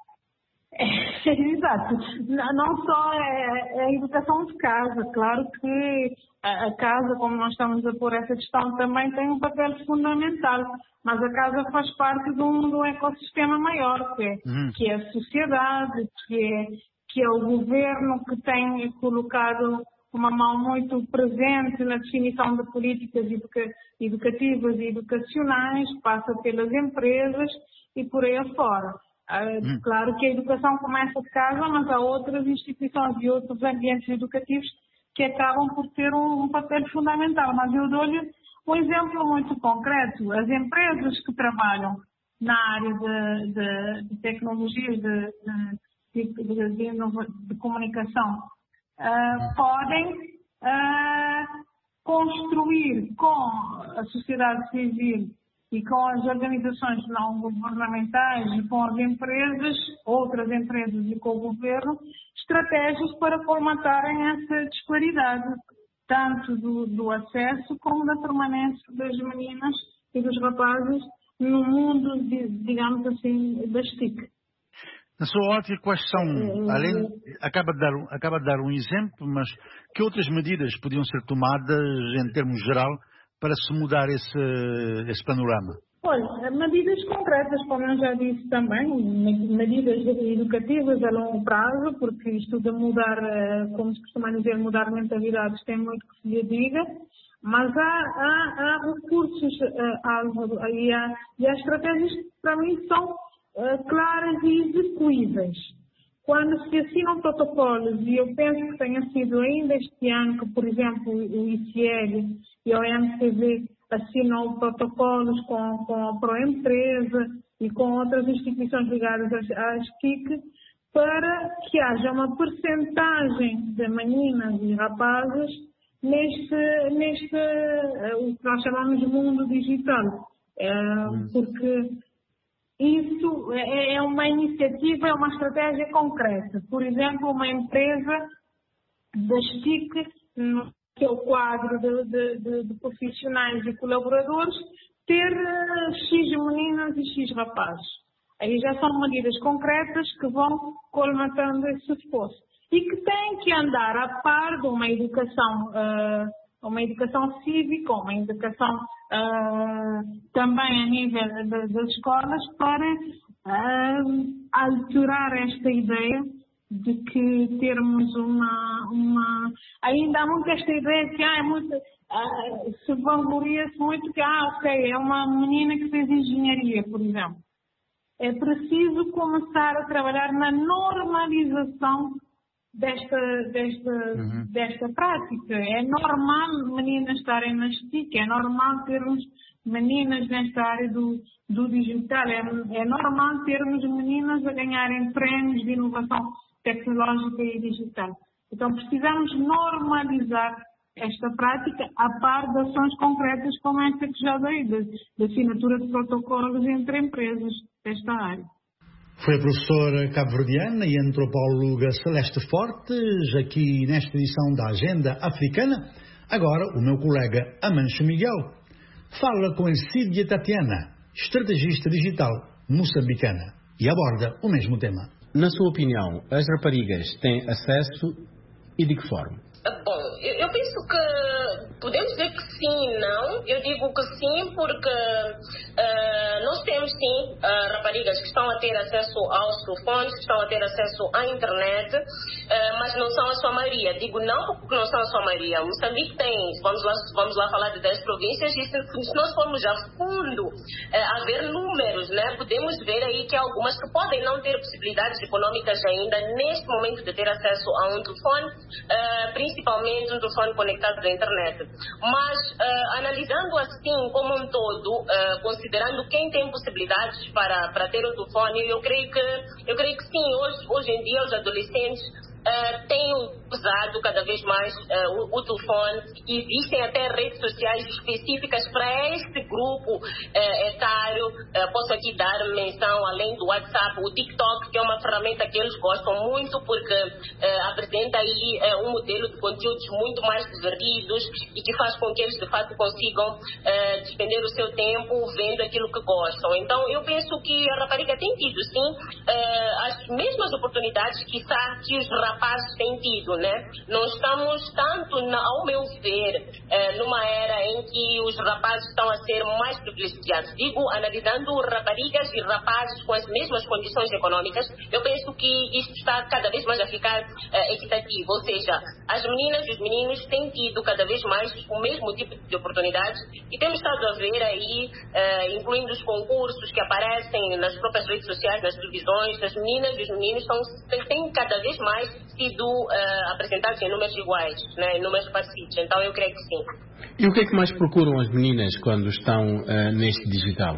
É, exato. Não só é a educação de casa. Claro que a casa, como nós estamos a pôr essa questão, também tem um papel fundamental. Mas a casa faz parte de um, de um ecossistema maior, que é, hum. que é a sociedade, que é, que é o governo que tem colocado uma mão muito presente na definição de políticas educa educativas e educacionais, passa pelas empresas e por aí afora. Hum. Claro que a educação começa de casa, mas há outras instituições e outros ambientes educativos que acabam por ter um, um papel fundamental. Mas eu dou-lhe Um exemplo muito concreto, as empresas que trabalham na área de, de, de tecnologias de, de, de, de, de, de comunicação uh, podem uh, construir com a sociedade civil e com as organizações não governamentais e com as empresas, outras empresas e com o governo, estratégias para colmatarem essa disparidade, tanto do, do acesso como da permanência das meninas e dos rapazes no mundo, digamos assim, das T I C. Na sua ótica, quais são, além, acaba de, dar, acaba de dar um exemplo, mas que outras medidas podiam ser tomadas em termos geral para se mudar esse, esse panorama? Olha, medidas concretas, como eu já disse também, medidas educativas a longo prazo, porque isto de mudar, como se costuma dizer, mudar mentalidades tem muito que se lhe diga, mas há, há, há recursos há, e, há, e há estratégias que para mim são uh, claras e execuíveis. Quando se assinam protocolos, e eu penso que tenha sido ainda este ano que, por exemplo, o I C L e o M C V assinam protocolos com, com a Proempresa e com outras instituições ligadas às, às T I C, para que haja uma percentagem de meninas e rapazes neste, neste o que nós chamamos de mundo digital. É, porque isso é, é uma iniciativa, é uma estratégia concreta. Por exemplo, uma empresa das T I C, no seu quadro de, de, de, de profissionais e colaboradores, ter uh, X meninas e X rapazes. Aí já são medidas concretas que vão colmatando esse esforço. E que têm que andar a par de uma educação, uh, uma educação cívica, uma educação uh, também a nível de, das escolas, para uh, alterar esta ideia de que termos uma, uma... Ainda há muito esta ideia que ah, é muito, uh, se vangloria-se muito que ah, ok, é uma menina que fez engenharia, por exemplo. É preciso começar a trabalhar na normalização desta, desta, uhum. desta prática. É normal meninas estarem nas T I C, é normal termos meninas nesta área do, do digital, é, é normal termos meninas a ganharem prémios de inovação tecnológica e digital. Então precisamos normalizar esta prática a par de ações concretas como esta que já dei, de, de assinatura de protocolos entre empresas desta área. Foi a professora cabo-verdiana e antropóloga Celeste Fortes, aqui nesta edição da Agenda Africana. Agora, o meu colega Amancho Miguel fala com Cídia Tatiana, estrategista digital moçambicana, e aborda o mesmo tema. Na sua opinião, as raparigas têm acesso e de que forma? Bom, eu, eu penso que podemos dizer que sim e não. Eu digo que sim porque uh, nós temos sim uh, raparigas que estão a ter acesso aos telefones, que estão a ter acesso à internet, uh, mas não são a sua maioria. Digo não porque não são a sua maioria. Moçambique tem, vamos lá, vamos lá falar de dez províncias, e se, se nós formos a fundo uh, a ver números, né, podemos ver aí que há algumas que podem não ter possibilidades econômicas ainda neste momento de ter acesso a um telefone, uh, principalmente um telefone conectado à internet. Mas, uh, analisando assim como um todo, uh, considerando quem tem possibilidades para, para ter um telefone, eu creio que, eu creio que sim, hoje, hoje em dia os adolescentes Uh, têm usado cada vez mais uh, o, o telefone. Existem até redes sociais específicas para este grupo uh, etário. Uh, posso aqui dar menção, além do WhatsApp, o TikTok, que é uma ferramenta que eles gostam muito porque uh, apresenta aí uh, um modelo de conteúdos muito mais divertidos e que faz com que eles de fato consigam uh, despender o seu tempo vendo aquilo que gostam. Então eu penso que a rapariga tem tido sim uh, as mesmas oportunidades que, que os rapazes rapazes têm tido, né? Não estamos tanto, ao meu ver, numa era em que os rapazes estão a ser mais privilegiados. Digo, analisando raparigas e rapazes com as mesmas condições econômicas, eu penso que isto está cada vez mais a ficar equitativo. Ou seja, as meninas e os meninos têm tido cada vez mais o mesmo tipo de oportunidades e temos estado a ver aí, incluindo os concursos que aparecem nas próprias redes sociais, nas televisões, as meninas e os meninos estão, têm cada vez mais sido uh, apresentados em números iguais, né, em números parecidos. Então eu creio que sim. E o que é que mais procuram as meninas quando estão uh, neste digital?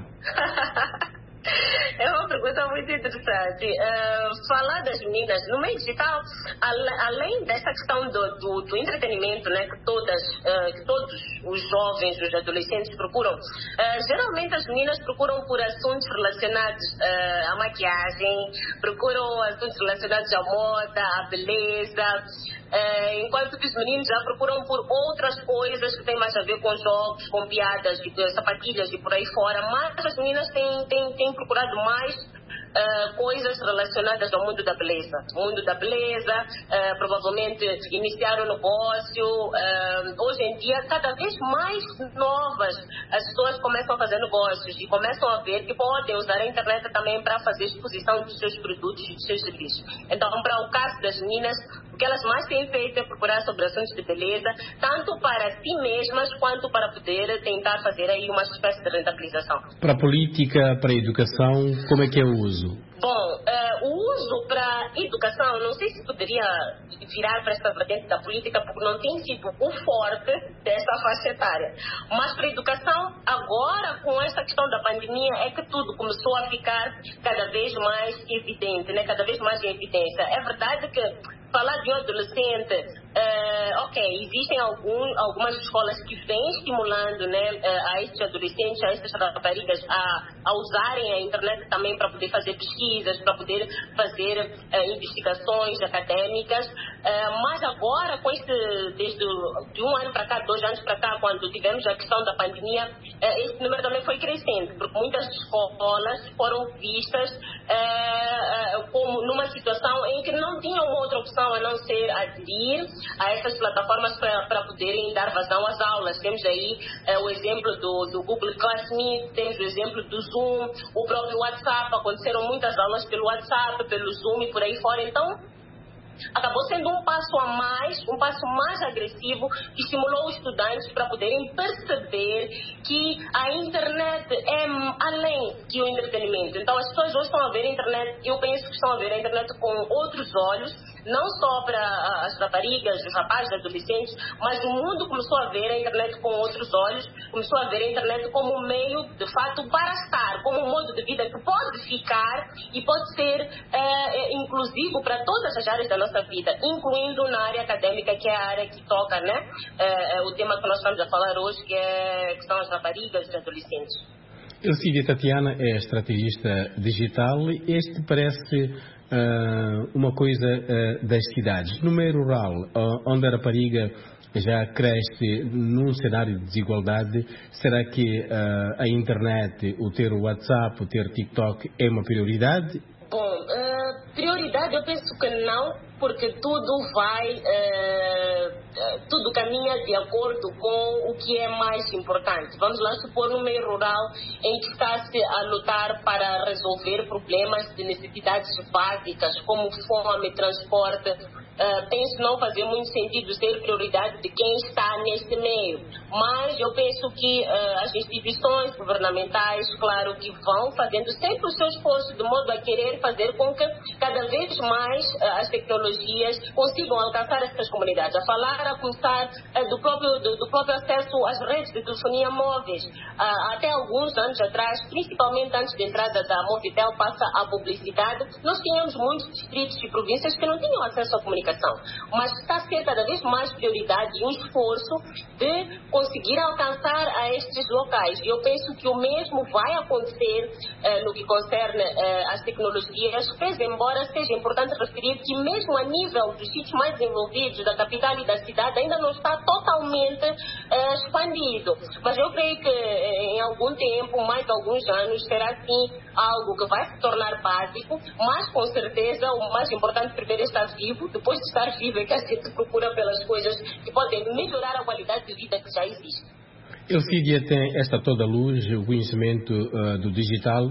É uma pergunta muito interessante. Uh, falar das meninas no meio digital, além dessa questão do, do, do entretenimento, né, que, todas, uh, que todos os jovens, os adolescentes procuram, uh, geralmente as meninas procuram por assuntos relacionados uh, à maquiagem, procuram assuntos relacionados à moda, à beleza, uh, enquanto que os meninos já procuram por outras coisas que têm mais a ver com jogos, com piadas, sapatilhas e por aí fora, mas as meninas têm, têm, têm procurado mais uh, coisas relacionadas ao mundo da beleza. O mundo da beleza, uh, provavelmente iniciar um negócio. Uh, hoje em dia, cada vez mais novas, as pessoas começam a fazer negócios e começam a ver que podem usar a internet também para fazer exposição dos seus produtos e dos seus serviços. Então, para o caso das meninas, o que elas mais têm feito é procurar sobre assuntos de beleza, tanto para si mesmas quanto para poder tentar fazer aí uma espécie de rentabilização. Para a política, para a educação, como é que é o uso? Bom, uh, o uso para educação, não sei se poderia virar para esta vertente da política, porque não tem sido o forte dessa faixa etária. Mas para a educação, agora com esta questão da pandemia, é que tudo começou a ficar cada vez mais evidente, né? Cada vez mais em evidência. É verdade que falar de um adolescente, uh, ok, existem algum, algumas escolas que vêm estimulando, né, uh, a estes adolescentes, a estas raparigas a, a usarem a internet também para poder fazer pesquisas, para poder fazer uh, investigações acadêmicas, uh, mas agora, com este, desde de um ano para cá, dois anos para cá, quando tivemos a questão da pandemia, uh, esse número também foi crescendo, porque muitas escolas foram vistas uh, uh, como numa situação em que não tinham outra opção a não ser aderir a essas plataformas para poderem dar vazão às aulas. Temos aí eh, o exemplo do, do Google Classroom, temos o exemplo do Zoom, o próprio WhatsApp. Aconteceram muitas aulas pelo WhatsApp, pelo Zoom e por aí fora. Então, acabou sendo um passo a mais, um passo mais agressivo, que estimulou os estudantes para poderem perceber que a internet é além que o entretenimento. Então as pessoas hoje estão a ver a internet, eu penso que estão a ver a internet com outros olhos, não só para as raparigas, os rapazes, os adolescentes, mas o mundo começou a ver a internet com outros olhos, começou a ver a internet como um meio, de fato, para estar, como um modo de vida que pode ficar e pode ser é, inclusivo para todas as áreas da nossa vida, incluindo na área acadêmica, que é a área que toca, né, é, é, o tema que nós estamos a falar hoje, que, é, que são as raparigas e os adolescentes. Elcídia Tatiana é estrategista digital. Este parece uh, uma coisa uh, das cidades. No meio rural, uh, onde a rapariga já cresce num cenário de desigualdade, será que uh, a internet, o ter o WhatsApp, o ter TikTok é uma prioridade? Bom, uh, prioridade eu penso que não, porque tudo vai, uh, tudo caminha de acordo com o que é mais importante. Vamos lá supor um meio rural em que está-se a lutar para resolver problemas de necessidades básicas, como fome, transporte. Uh, penso não fazer muito sentido ser prioridade de quem está neste meio, mas eu penso que uh, as instituições governamentais, claro que vão fazendo sempre o seu esforço de modo a querer fazer com que cada vez mais uh, as tecnologias consigam alcançar essas comunidades, a falar, a começar uh, do, próprio, do, do próprio acesso às redes de telefonia móveis. Uh, até alguns anos atrás, principalmente antes da entrada da Movitel passa a publicidade, nós tínhamos muitos distritos e províncias que não tinham acesso à comunicação. Mas está a ser cada vez mais prioridade e um esforço de conseguir alcançar a estes locais. E eu penso que o mesmo vai acontecer uh, no que concerne uh, as tecnologias, pois, embora seja importante referir que mesmo a nível dos sítios mais desenvolvidos, da capital e da cidade, ainda não está totalmente uh, expandido. Mas eu creio que uh, em algum tempo, mais alguns anos, será sim algo que vai se tornar básico, mas com certeza o mais importante primeiro é estar vivo, depois de estar vivo é que a gente procura pelas coisas que podem melhorar a qualidade de vida que já existe. Elcídia tem esta toda luz, o conhecimento uh, do digital.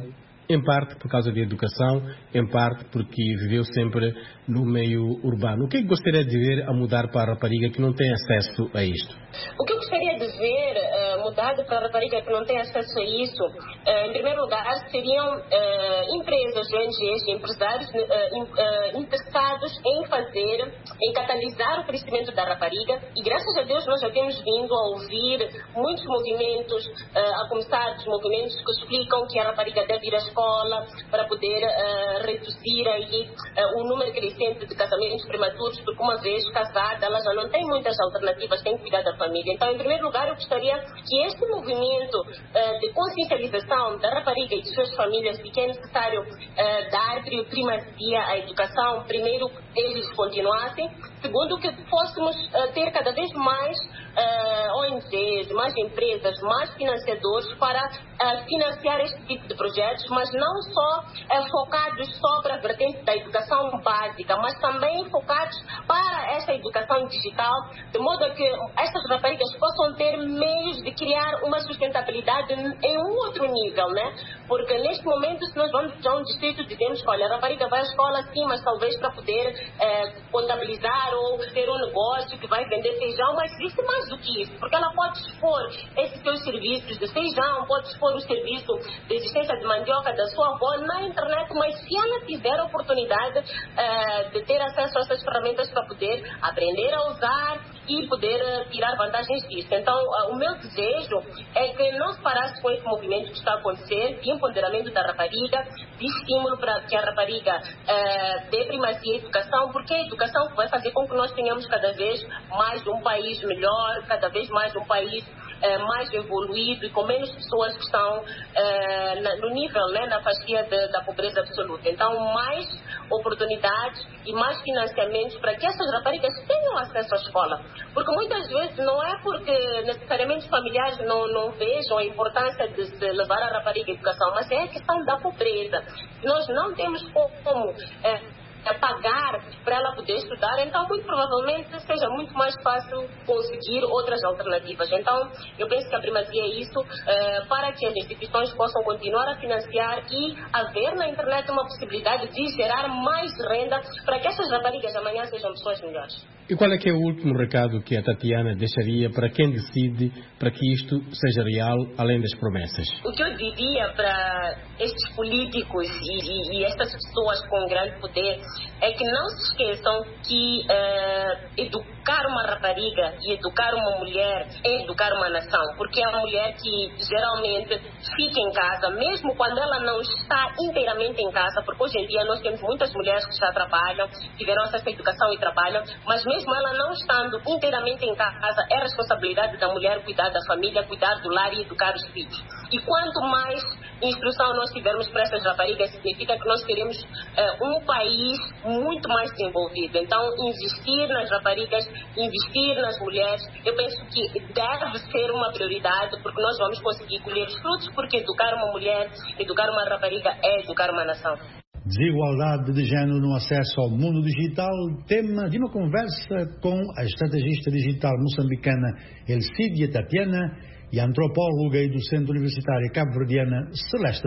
Em parte por causa da educação, em parte porque viveu sempre no meio urbano. O que é que gostaria de ver a mudar para a rapariga que não tem acesso a isto? O que eu gostaria de ver uh, mudado para a rapariga que não tem acesso a isso, uh, em primeiro lugar, seriam uh, empresas, O N Gs, empresários uh, in, uh, interessados em fazer, em catalisar o crescimento da rapariga. E graças a Deus nós já temos vindo a ouvir muitos movimentos, uh, a começar dos movimentos que explicam que a rapariga deve ir à escola para poder uh, reduzir aí uh, o número crescente de casamentos prematuros, porque uma vez casada ela já não tem muitas alternativas, tem que cuidar da família. Então, em primeiro lugar, eu gostaria que este movimento uh, de consciencialização da rapariga e de suas famílias, de que é necessário uh, dar primazia à educação, primeiro eles continuassem, segundo que fôssemos uh, ter cada vez mais uh, O N Gs, mais empresas, mais financiadores para uh, financiar este tipo de projetos, mas não só uh, focados só para a vertente da educação básica, mas também focados para esta educação digital, de modo a que estas raparigas possam ter meios de criar uma sustentabilidade em um outro nível, né? Porque neste momento, se nós vamos a um distrito, dizemos que, olha, a rapariga vai à escola sim, mas talvez para poder eh, contabilizar ou ter um negócio que vai vender feijão, mas existe mais do que isso, porque ela pode expor esses seus serviços de feijão, pode expor o serviço de existência de mandioca da sua avó na internet, mas se ela tiver a oportunidade eh, de ter acesso a essas ferramentas para poder aprender a usar e poder uh, tirar vantagens disso. Então, uh, o meu desejo é que não se parasse com esse movimento que está a acontecer, de empoderamento da rapariga, de estímulo para que a rapariga uh, dê primazia à educação, porque a educação vai fazer com que nós tenhamos cada vez mais um país melhor, cada vez mais um país uh, mais evoluído e com menos pessoas que estão uh, na, no nível, né, na faixia de, da pobreza absoluta. Então, mais oportunidades e mais financiamentos para que essas raparigas tenham acesso à escola. Porque muitas vezes não é porque necessariamente os familiares não, não vejam a importância de se levar a rapariga à educação, mas é a questão da pobreza. Nós não temos como é, pagar para ela poder estudar, então muito provavelmente seja muito mais fácil conseguir outras alternativas. Então eu penso que a primazia é isso, é, para que as instituições possam continuar a financiar e haver na internet uma possibilidade de gerar mais renda para que essas raparigas amanhã sejam pessoas melhores. E qual é que é o último recado que a Tatiana deixaria para quem decide para que isto seja real, além das promessas? O que eu diria para estes políticos e, e, e estas pessoas com grande poder é que não se esqueçam que uh, educar uma rapariga e educar uma mulher é educar uma nação, porque é a mulher que geralmente fica em casa, mesmo quando ela não está inteiramente em casa, porque hoje em dia nós temos muitas mulheres que já trabalham, tiveram acesso à educação e trabalham, mas mesmo ela não estando inteiramente em casa, é responsabilidade da mulher cuidar da família, cuidar do lar e educar os filhos. E quanto mais instrução nós tivermos para essas raparigas, significa que nós teremos uh, um país muito mais desenvolvido. Então, investir nas raparigas, investir nas mulheres, eu penso que deve ser uma prioridade, porque nós vamos conseguir colher os frutos, porque educar uma mulher, educar uma rapariga é educar uma nação. Desigualdade de género no acesso ao mundo digital, tema de uma conversa com a estrategista digital moçambicana Elcídia Tatiana e a antropóloga e docente universitária cabo-verdiana Celeste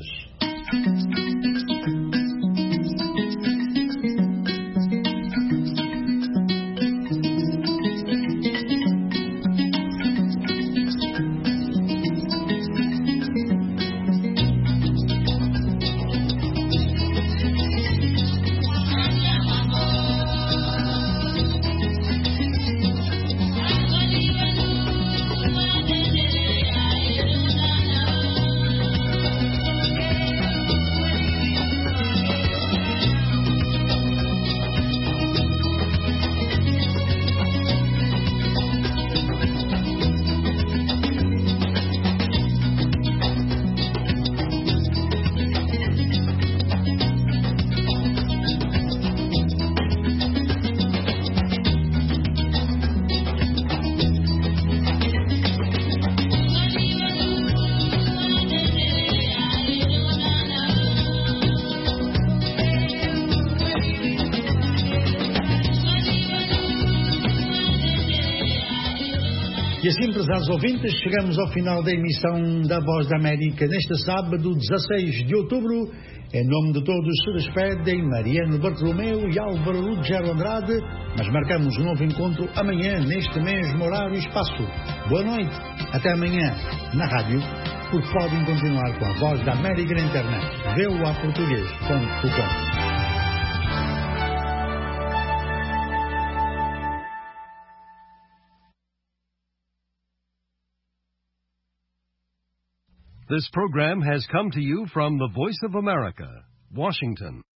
Fortes. E assim, prezados ouvintes, chegamos ao final da emissão da Voz da América neste sábado, dezasseis de outubro. Em nome de todos se despedem Mariano Bartolomeu e Álvaro Lugero Andrade, mas marcamos um novo encontro amanhã, neste mesmo horário e espaço. Boa noite, até amanhã, na rádio, porque podem continuar com a Voz da América na internet, v o a português ponto com. This program has come to you from the Voice of America, Washington.